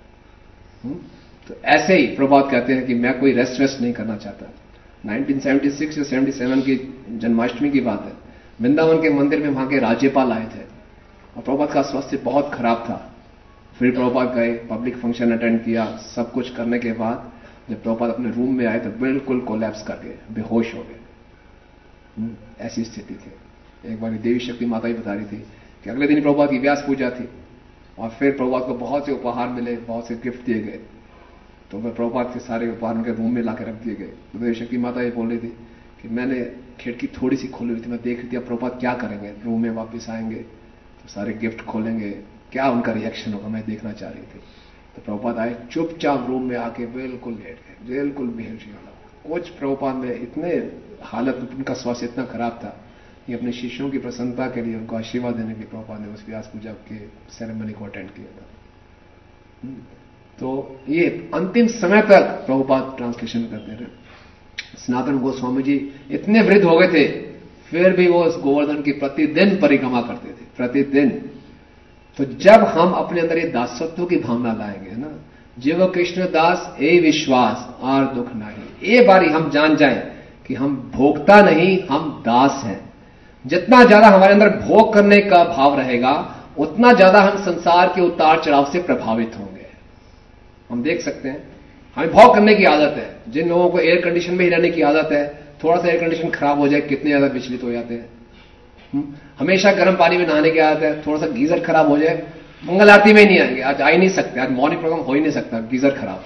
तो ऐसे ही प्रभुपाद कहते हैं कि मैं कोई रेस्ट नहीं करना चाहता। 1976 या 77 की जन्माष्टमी की बात है, वृंदावन के मंदिर में वहां के राज्यपाल आए थे और प्रभुपाद का स्वास्थ्य बहुत खराब था। फिर प्रभुपाद गए, पब्लिक फंक्शन अटेंड किया, सब कुछ करने के बाद जब प्रभुपाद अपने रूम में आए तो बिल्कुल कोलैप्स कर गए, बेहोश हो गए। ऐसी स्थिति थी। एक बार देवी शक्ति माता ही बता रही थी कि अगले दिन प्रभुपाद की व्यास पूजा थी और फिर प्रभुपाद को बहुत से उपहार मिले, बहुत से गिफ्ट दिए गए, तो वह प्रभुपाद के सारे उपहार उनके रूम में लाकर रख दिए गए। तो देवी शक्ति माता ये बोल रही थी कि मैंने खिड़की थोड़ी सी खोली हुई थी, मैं देख रही थी अब प्रभुपाद क्या करेंगे, रूम में वापस आएंगे तो सारे गिफ्ट खोलेंगे, क्या उनका रिएक्शन होगा, मैं देखना चाह रही थी। तो प्रभुपाद आए, चुपचाप रूम में आके बिल्कुल लेट गए, बिल्कुल बेहोश हो। कुछ प्रभुपाद में इतने हालत, उनका स्वास्थ्य इतना खराब था कि अपने शिष्यों की प्रसन्नता के लिए, उनको आशीर्वाद देने के लिए प्रभुपाद ने उस व्यास पूजा के सेरेमनी को अटेंड किया था। तो ये अंतिम समय तक प्रभुपाद ट्रांसलेशन करते रहे। सनातन गोस्वामी जी इतने वृद्ध हो गए थे, फिर भी वो उस गोवर्धन की प्रतिदिन परिक्रमा करते थे, प्रतिदिन। तो जब हम अपने अंदर ये दासत्व की भावना लाएंगे ना, जीव कृष्ण दास ए विश्वास आर दुख नहीं, ये बारी हम जान जाएं कि हम भोगता नहीं, हम दास हैं। जितना ज्यादा हमारे अंदर भोग करने का भाव रहेगा, उतना ज्यादा हम संसार के उतार चढ़ाव से प्रभावित होंगे। हम देख सकते हैं हमें भोग करने की आदत है। जिन लोगों को एयर कंडीशन में ही रहने की आदत है, थोड़ा सा एयर कंडीशन खराब हो जाए कितने ज्यादा विचलित हो जाते हैं। हमेशा गर्म पानी में नहाने की आदत है, थोड़ा सा गीजर खराब हो जाए, मंगल आरती में ही नहीं आएंगे, आज आ ही नहीं सकते, आज मॉर्निंग प्रोग्राम हो ही नहीं सकता, गीजर खराब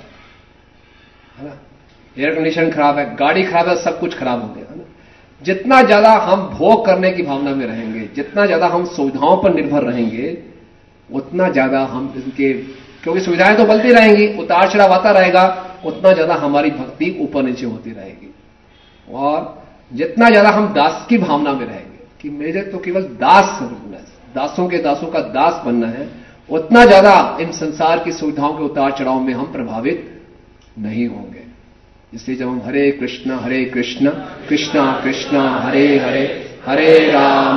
है ना, एयर कंडीशन खराब है, गाड़ी खराब है, सब कुछ खराब हो गया है ना। जितना ज्यादा हम भोग करने की भावना में रहेंगे, जितना ज्यादा हम सुविधाओं पर निर्भर रहेंगे, उतना ज्यादा हम इनके, क्योंकि सुविधाएं तो बढ़ती रहेंगी, उतार चढ़ाव आता रहेगा, उतना ज्यादा हमारी भक्ति ऊपर नीचे होती रहेगी। और जितना ज्यादा हम दास की भावना में रहेंगे कि मेरे तो केवल दास बनना है, दासों के दासों का दास बनना है, उतना ज्यादा इन संसार की सुविधाओं के उतार चढ़ाव में हम प्रभावित नहीं होंगे। इसलिए जब हम हरे कृष्ण कृष्णा कृष्णा हरे हरे, हरे राम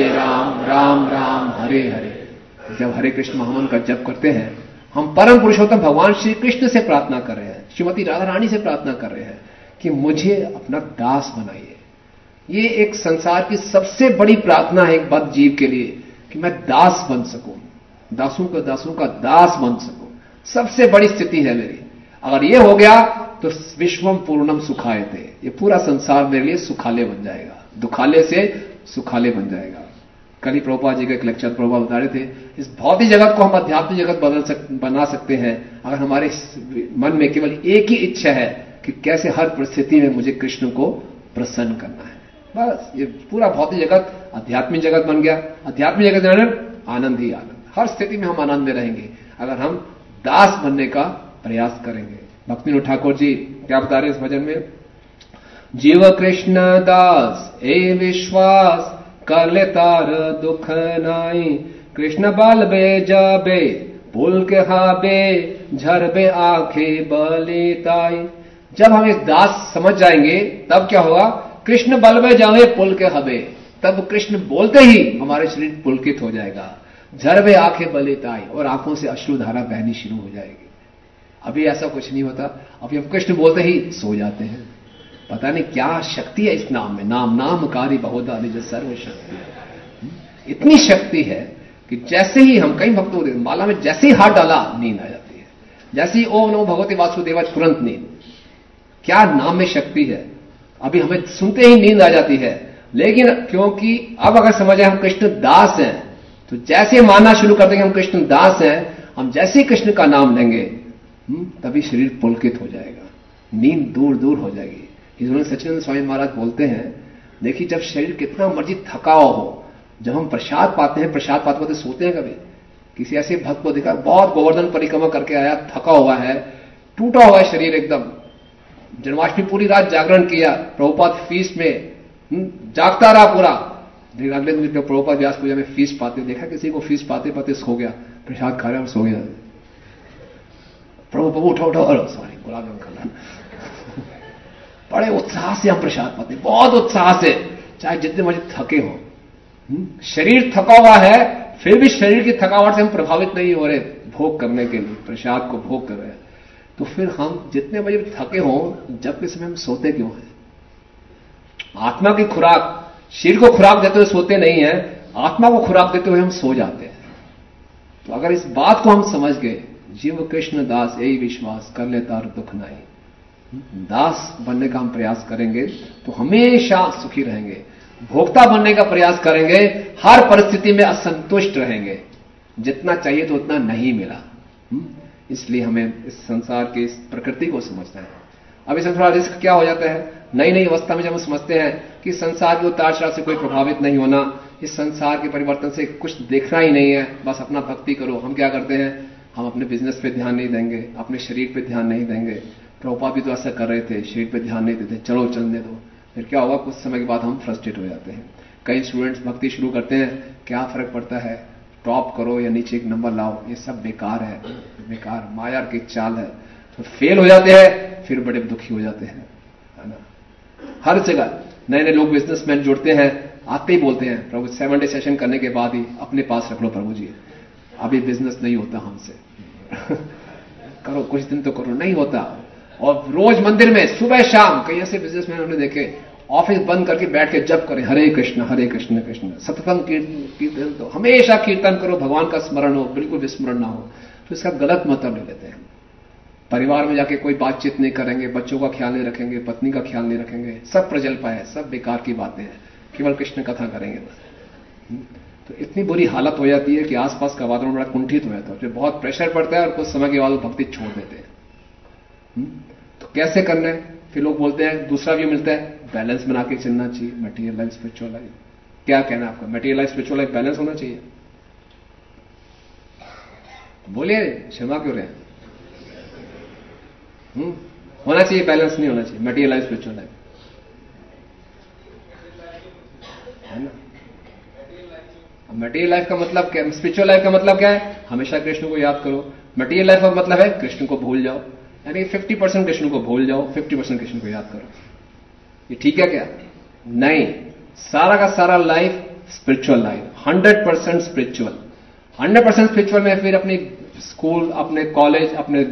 राम राम हरे हरे, जब हरे कृष्ण महामंत्र का जप करते हैं, हम परम पुरुषोत्तम भगवान श्री कृष्ण से प्रार्थना कर रहे हैं, श्रीमती राधा रानी से प्रार्थना कर रहे हैं कि मुझे अपना दास बनाइए। ये एक संसार की सबसे बड़ी प्रार्थना है एक बद्ध जीव के लिए कि मैं दास बन सकूं, दासों का दास बन सकूं। सबसे बड़ी स्थिति है मेरी। अगर ये हो गया तो विश्वम पूर्णम सुखायते, ये पूरा संसार मेरे लिए सुखाले बन जाएगा, दुखाले से सुखाले बन जाएगा। कल ही प्रभुपाद जी का एक लेक्चर प्रभुपाद बता रहे थे, इस भौतिक जगत को हम आध्यात्मिक जगत बना सकते हैं अगर हमारे मन में केवल एक ही इच्छा है कि कैसे हर परिस्थिति में मुझे कृष्ण को प्रसन्न करना है। बस ये पूरा भौतिक जगत आध्यात्मिक जगत बन गया। आध्यात्मिक जगत आनंद ही आनंद, हर स्थिति में हम आनंद में रहेंगे अगर हम दास बनने का प्रयास करेंगे। भक्तिविनोद ठाकुर जी क्या बता रहे हैं इस भजन में, जीव कृष्ण दास ए विश्वास कर ले तार दुख नाई, कृष्ण बल बे जाबे पुल के हाबे झरबे आंखे बले ताई। जब हम इस दास समझ जाएंगे तब क्या होगा, कृष्ण बल में जावे पुल के हबे, तब कृष्ण बोलते ही हमारे शरीर पुलकित हो जाएगा, झरबे आंखें बलिताई, और आंखों से अश्रुधारा बहनी शुरू हो जाएगी। अभी ऐसा कुछ नहीं होता, अभी हम कृष्ण बोलते ही सो जाते हैं। पता नहीं क्या शक्ति है इस नाम में, नाम कारी बहुधा निज सर्व शक्ति। इतनी शक्ति है कि जैसे ही हम, कई भक्तों को माला में जैसे ही हाथ डाला नींद आ जाती है, जैसे ही ओम नमो भगवते वासुदेवाय तुरंत नींद। क्या नाम में शक्ति है। अभी हमें सुनते ही नींद आ जाती है, लेकिन क्योंकि अब अगर समझे हम कृष्ण दास हैं, तो जैसे मानना शुरू कर देंगे हम कृष्ण दास हैं, हम जैसे ही कृष्ण का नाम लेंगे तभी शरीर पुलकित हो जाएगा, नींद दूर दूर हो जाएगी। इसलिए सच्चिदानंद स्वामी महाराज बोलते हैं, देखिए जब शरीर कितना मर्जी थका हो, जब हम प्रसाद पाते हैं, प्रसाद पाते पाते सोते हैं। कभी किसी ऐसे भक्त को देखा, बहुत गोवर्धन परिक्रमा करके आया, थका हुआ है, टूटा हुआ है शरीर एकदम, जन्माष्टमी पूरी रात जागरण किया, प्रभुपाद फीस में जागता रहा पूरा। अगले दिन जब प्रभुपाद व्यास पूजा में फीस पाते, देखा किसी को फीस पाते पाते सो गया, प्रसाद खा रहा और सो गया। प्रभु उठो सॉरी गुलाब जामुन खाना। बड़े उत्साह से हम प्रसाद पाते, बहुत उत्साह से, चाहे जितने मर्जी थके हो। शरीर थका हुआ है, फिर भी शरीर की थकावट से हम प्रभावित नहीं हो रहे, भोग करने के लिए प्रसाद को भोग कर रहे हैं। तो फिर हम जितने बजे थके हो, जब के समय हम सोते क्यों हैं? आत्मा की खुराक, शरीर को खुराक देते हुए सोते नहीं है, आत्मा को खुराक देते हुए हम सो जाते हैं। तो अगर इस बात को हम समझ गए, जीव कृष्ण दास यही विश्वास कर ले तार दुख नाई, दास बनने का हम प्रयास करेंगे तो हमेशा सुखी रहेंगे। भोक्ता बनने का प्रयास करेंगे, हर परिस्थिति में असंतुष्ट रहेंगे, जितना चाहिए तो उतना नहीं मिला। इसलिए हमें इस संसार की इस प्रकृति को समझना है। अब इसमें थोड़ा रिस्क क्या हो जाता है, नई नई अवस्था में जब हम समझते हैं कि संसार के उतार चढ़ाव से कोई प्रभावित नहीं होना, इस संसार के परिवर्तन से कुछ देखना ही नहीं है, बस अपना भक्ति करो। हम क्या करते हैं, हम अपने बिजनेस पे ध्यान नहीं देंगे, अपने शरीर पे ध्यान नहीं देंगे। प्रभुपाद भी तो ऐसा कर रहे थे, शरीर पे ध्यान नहीं देते, चलो चलने दो। फिर क्या होगा, कुछ समय के बाद हम फ्रस्ट्रेट हो जाते हैं। कई स्टूडेंट्स भक्ति शुरू करते हैं, क्या फर्क पड़ता है, टॉप करो या नीचे एक नंबर लाओ, ये सब बेकार है, बेकार माया की चाल है। तो फेल हो जाते हैं, फिर बड़े दुखी हो जाते हैं, है ना। हर जगह नए नए लोग बिजनेसमैन जुड़ते हैं, आते ही बोलते हैं प्रभु 7 डे सेशन करने के बाद ही अपने पास रख लो प्रभु जी, अभी बिजनेस नहीं होता हमसे। करो कुछ दिन तो करो, नहीं होता। और रोज मंदिर में सुबह शाम कई ऐसे बिजनेसमैन हमने देखे, ऑफिस बंद करके बैठ के जप करें, हरे कृष्ण कृष्ण सततम कीर्तन, तो हमेशा कीर्तन करो, भगवान का स्मरण हो, बिल्कुल विस्मरण ना हो। तो इसका गलत मतलब ले लेते हैं। परिवार में जाके कोई बातचीत नहीं करेंगे, बच्चों का ख्याल नहीं रखेंगे, पत्नी का ख्याल नहीं रखेंगे, सब प्रजल्पा है, सब बेकार की बातें हैं, केवल कृष्ण कथा करेंगे बस। तो इतनी बुरी हालत हो जाती है कि आसपास का वातावरण बड़ा कुंठित हो जाता है, फिर बहुत प्रेशर पड़ता है और कुछ समय के बाद वो भक्ति छोड़ देते हैं। तो कैसे करना है, फिर लोग बोलते हैं, दूसरा व्यू मिलता है, बैलेंस बना के चलना चाहिए, मटेरियल लाइफ स्पिरिचुअल लाइफ। क्या कहना है आपका, material life spiritual life balance होना चाहिए? बोलिए, शर्मा क्यों रहे? होना चाहिए, बैलेंस नहीं होना चाहिए, मटेरियल लाइफ स्पिरिचुअल लाइफ, है ना। मटेरियल लाइफ का मतलब क्या है? स्पिरिचुअल लाइफ का मतलब क्या है? हमेशा कृष्ण को याद करो। मटेरियल लाइफ का मतलब है कृष्ण को भूल जाओ, यानी 50% कृष्ण को भूल जाओ, 50% कृष्ण को याद करो। ये ठीक है क्या? नहीं, सारा का सारा life spiritual life, 100% spiritual. 100% spiritual में फिर अपनी स्कूल, अपने कॉलेज, अपने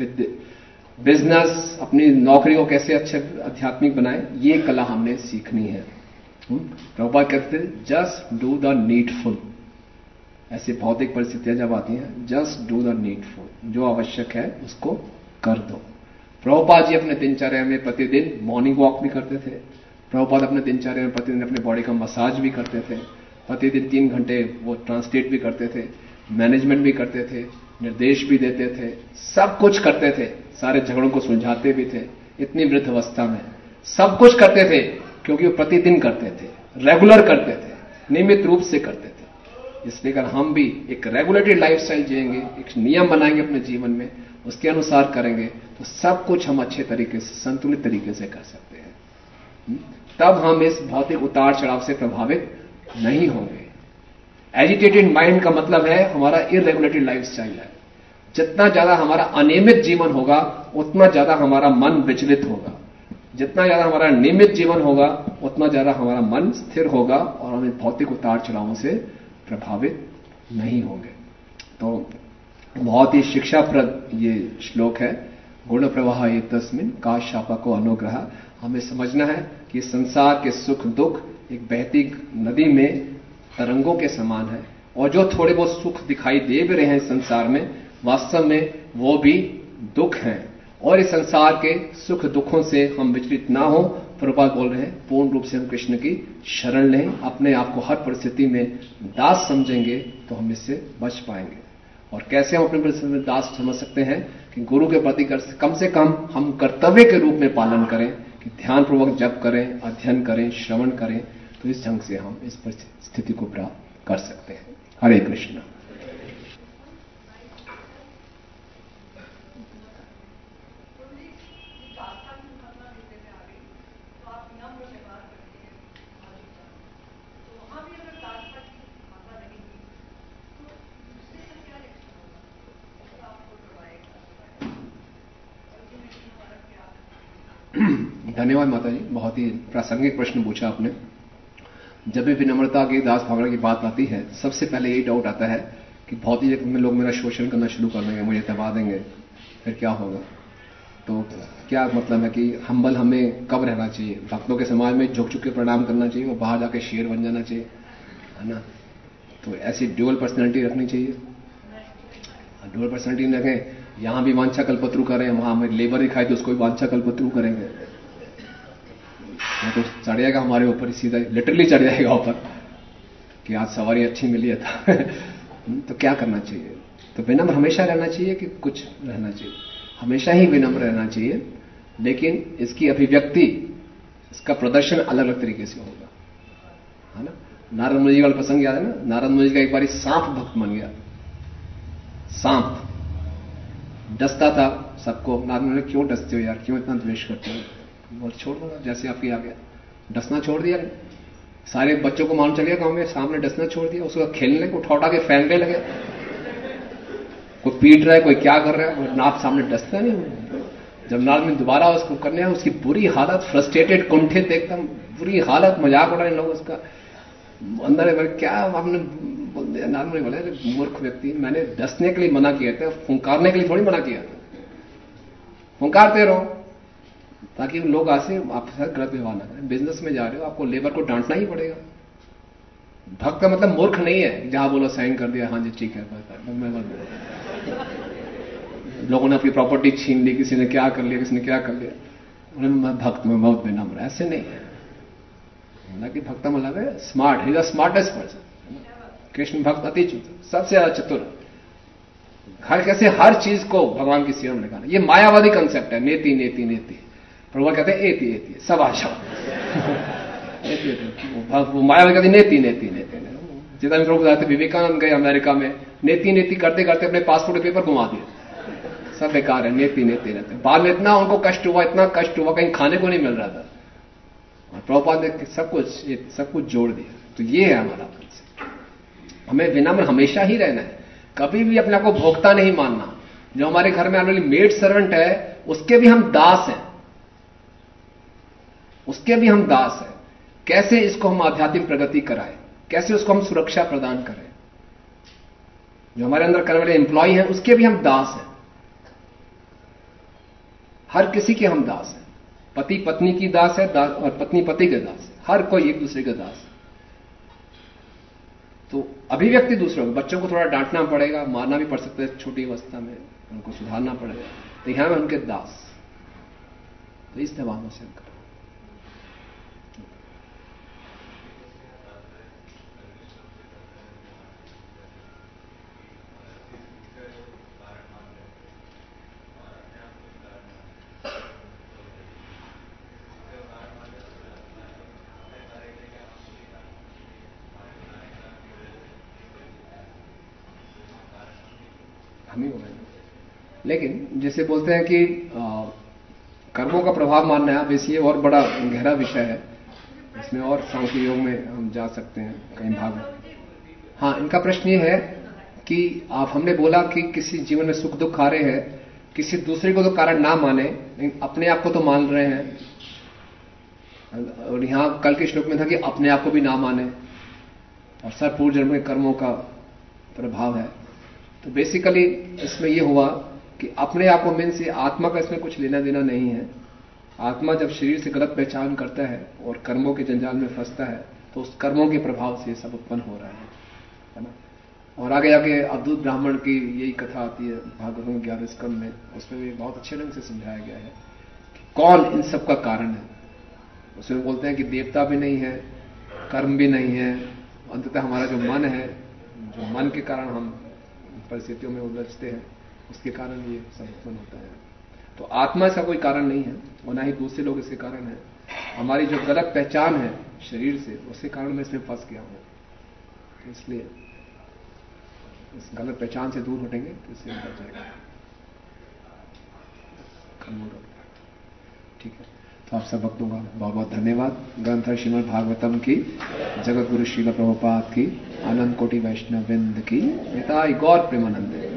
बिजनेस, अपनी नौकरी को कैसे अच्छे आध्यात्मिक बनाए, ये कला हमने सीखनी है। प्रभुपाद कहते थे जस्ट डू द नीडफुल। ऐसी भौतिक परिस्थितियां जब आती हैं, जस्ट डू द नीडफुल, जो आवश्यक है उसको कर दो। प्रभुपाद जी अपने दिनचर्या में प्रतिदिन मॉर्निंग वॉक भी करते थे। प्रभुपाद अपने दिनचर्या में प्रतिदिन अपने बॉडी का मसाज भी करते थे। प्रतिदिन 3 घंटे वो ट्रांसलेट भी करते थे, मैनेजमेंट भी करते थे, निर्देश भी देते थे, सब कुछ करते थे। सारे झगड़ों को सुलझाते भी थे। इतनी वृद्ध अवस्था में सब कुछ करते थे, क्योंकि वो प्रतिदिन करते थे, रेगुलर करते थे, नियमित रूप से करते थे। इसलिए अगर हम भी एक रेगुलेटेड लाइफस्टाइल जिएंगे, एक नियम बनाएंगे अपने जीवन में, उसके अनुसार करेंगे, तो सब कुछ हम अच्छे तरीके से, संतुलित तरीके से कर सकते हैं। तब हम इस भौतिक उतार चढ़ाव से प्रभावित नहीं होंगे। एजिटेटेड माइंड का मतलब है हमारा इरेगुलेटेड लाइफस्टाइल है। जितना ज्यादा हमारा अनियमित जीवन होगा, उतना ज्यादा हमारा मन विचलित होगा। जितना ज्यादा हमारा नियमित जीवन होगा, उतना ज्यादा हमारा मन स्थिर होगा और हम भौतिक उतार चढ़ावों से प्रभावित नहीं होंगे। तो बहुत ही शिक्षाप्रद ये श्लोक है। गुण प्रवाह ये तस्मिन का शापको अनुग्रह। हमें समझना है कि संसार के सुख दुख एक बहती नदी में तरंगों के समान है, और जो थोड़े बहुत सुख दिखाई दे भी रहे हैं संसार में, वास्तव में वो भी दुख हैं। और इस संसार के सुख दुखों से हम विचलित ना हो। प्रभुपाद बोल रहे हैं पूर्ण रूप से हम कृष्ण की शरण लें, अपने आप को हर परिस्थिति में दास समझेंगे तो हम इससे बच पाएंगे। और कैसे हम अपने परिस्थिति में दास समझ सकते हैं? कि गुरु के प्रति कम से कम हम कर्तव्य के रूप में पालन करें, कि ध्यानपूर्वक जप करें, अध्ययन करें, श्रवण करें, तो इस ढंग से हम इस स्थिति को प्राप्त कर सकते हैं। हरे कृष्ण। धन्यवाद माता जी, बहुत ही प्रासंगिक प्रश्न पूछा आपने। जब भी विनम्रता की, दास भावना की बात आती है, सबसे पहले यही डाउट आता है कि भौतिक जगत में लोग मेरा शोषण करना शुरू कर देंगे, मुझे दबा देंगे, फिर क्या होगा? तो क्या मतलब है कि हम्बल हमें कब रहना चाहिए? भक्तों के समाज में झुक झुक के प्रणाम करना चाहिए और बाहर जाके शेर बन जाना चाहिए, है ना? तो ऐसी ड्यूअल पर्सनैलिटी रखनी चाहिए। ड्यूअल पर्सनैलिटी रखें, यहां भी वांछा कल्पत्रु करें, वहां हमें लेबर दिखाई तो उसको भी वांछा कल्पत्रु करेंगे, तो चढ़ जाएगा हमारे ऊपर, सीधा लिटरली चढ़ जाएगा ऊपर कि आज सवारी अच्छी मिली है तो क्या करना चाहिए? तो विनम्र हमेशा रहना चाहिए कि कुछ रहना चाहिए? हमेशा ही विनम्र रहना चाहिए, लेकिन इसकी अभिव्यक्ति, इसका प्रदर्शन अलग अलग तरीके से होगा, है ना? नारद मुनि जी वाला प्रसंग याद है ना? नारद मुनि जी का एक बार सांप भक्त बन गया। सांप डसता था सबको। नारद मुनि, क्यों डसते हो यार, क्यों इतना द्वेष करते हो? बोल छोड़ दो, जैसे आपकी आ गया, डसना छोड़ दिया। सारे बच्चों को मालूम चल गया गांव में, सामने डसना छोड़ दिया। उसको खेलने को उठा के फेंकने लगे, कोई पीट रहा है, कोई क्या कर रहा है, नाप सामने डसता नहीं। जब नारद में दोबारा उसको करने, उसकी बुरी हालत, फ्रस्ट्रेटेड, कुंठित, एकदम बुरी हालत, मजाक उड़ाने लोग उसका। अंदर क्या आपने बोल दिया? नारद में बोले, मूर्ख व्यक्ति, मैंने डसने के लिए मना किया था, फुंकारने के लिए थोड़ी मना किया था। फुंकारते रहो ताकि लोग आसे आपके साथ गलत व्यवहार ना करें। बिजनेस में जा रहे हो, आपको लेबर को डांटना ही पड़ेगा। भक्त का मतलब मूर्ख नहीं है, जहां बोलो साइन कर दिया, हाँ जी ठीक है, लोगों ने अपनी प्रॉपर्टी छीन ली, किसी ने क्या कर लिया, किसी ने क्या कर लिया, उन्हें भक्त में बहुत विनम्र, ऐसे नहीं है। हालांकि भक्त मतलब है smart, is the smartest person. Krishna भक्त अति सबसे ज्यादा चतुर, हर कैसे हर चीज को भगवान की सेवा में लगाना। ये मायावादी कंसेप्ट है, नेति नेति नेति। प्रभु कहते हैं एति एति, सब आशा वो मायावादी कहते नेति नेति नेति। जितना भी प्रभु कहते, विवेकानंद गए अमेरिका में, नेति नेति करते करते अपने पासपोर्ट पेपर घुमा दिए, सब बेकार है, नेति नेति नेति। बाद में इतना उनको कष्ट हुआ, इतना कष्ट हुआ, कहीं खाने को नहीं मिल रहा था। और प्रभुपाद ने सब कुछ जोड़ दिया। तो ये है हमारा कंसेप्ट। हमें विनम्र हमेशा ही रहना है, कभी भी अपने आप को भोक्ता नहीं मानना। जो हमारे घर में आने वाली मेड सर्वेंट है उसके भी हम दास हैं, उसके भी हम दास हैं। कैसे इसको हम आध्यात्मिक प्रगति कराएं, कैसे उसको हम सुरक्षा प्रदान करें। जो हमारे अंदर करने वाले एम्प्लॉय हैं उसके भी हम दास हैं, हर किसी के हम दास हैं। पति पत्नी की दास है और पत्नी पति के दास है, हर कोई एक दूसरे के दास है। तो अभिव्यक्ति दूसरों को, बच्चों को थोड़ा डांटना पड़ेगा, मारना भी पड़ सकता है छोटी अवस्था में, उनको सुधारना पड़ेगा, तो यहां में उनके दास। तो इस भावना से करें। हम ही बोलेंगे। लेकिन जैसे बोलते हैं कि कर्मों का प्रभाव मानना है, वैसे ये और बड़ा गहरा विषय है, इसमें और सांख्य योग में हम जा सकते हैं कई भाग में। हाँ, इनका प्रश्न ये है कि हमने बोला कि किसी जीवन में सुख दुख आ रहे हैं, किसी दूसरे को तो कारण ना माने, लेकिन अपने आप को तो मान रहे हैं। और यहां कल के श्लोक में था कि अपने आप को भी ना माने, और सब पूर्व जन्म के कर्मों का प्रभाव है। तो बेसिकली इसमें यह हुआ कि अपने आप को मीन्स से आत्मा का इसमें कुछ लेना देना नहीं है। आत्मा जब शरीर से गलत पहचान करता है और कर्मों के जंजाल में फंसता है, तो उस कर्मों के प्रभाव से सब उत्पन्न हो रहा है ना। और आगे आगे अवधूत ब्राह्मण की यही कथा आती है भागवतम 11 स्कंद में, उसमें भी बहुत अच्छे ढंग से समझाया गया है कि कौन इन सब का कारण है। उसमें बोलते हैं कि देवता भी नहीं है, कर्म भी नहीं है, अंततः हमारा जो मन है, जो मन के कारण हम परिस्थितियों में उलझते हैं, उसके कारण ये सब उत्पन्न होता है। तो आत्मा इसका कोई कारण नहीं है, और ना ही दूसरे लोग इसके कारण है। हमारी जो गलत पहचान है शरीर से, उसके कारण मैं इसमें फंस गया हूं। तो इसलिए इस गलत पहचान से दूर हटेंगे तो इससे बच जाएगा। ठीक है, तो आप सब भक्तों का बहुत बहुत धन्यवाद। ग्रंथ श्रीमद् भागवतम की, जगत गुरु श्रील प्रभुपाद की, आनंद कोटि वैष्णव वृंद की, निताई गौर प्रेमानंद।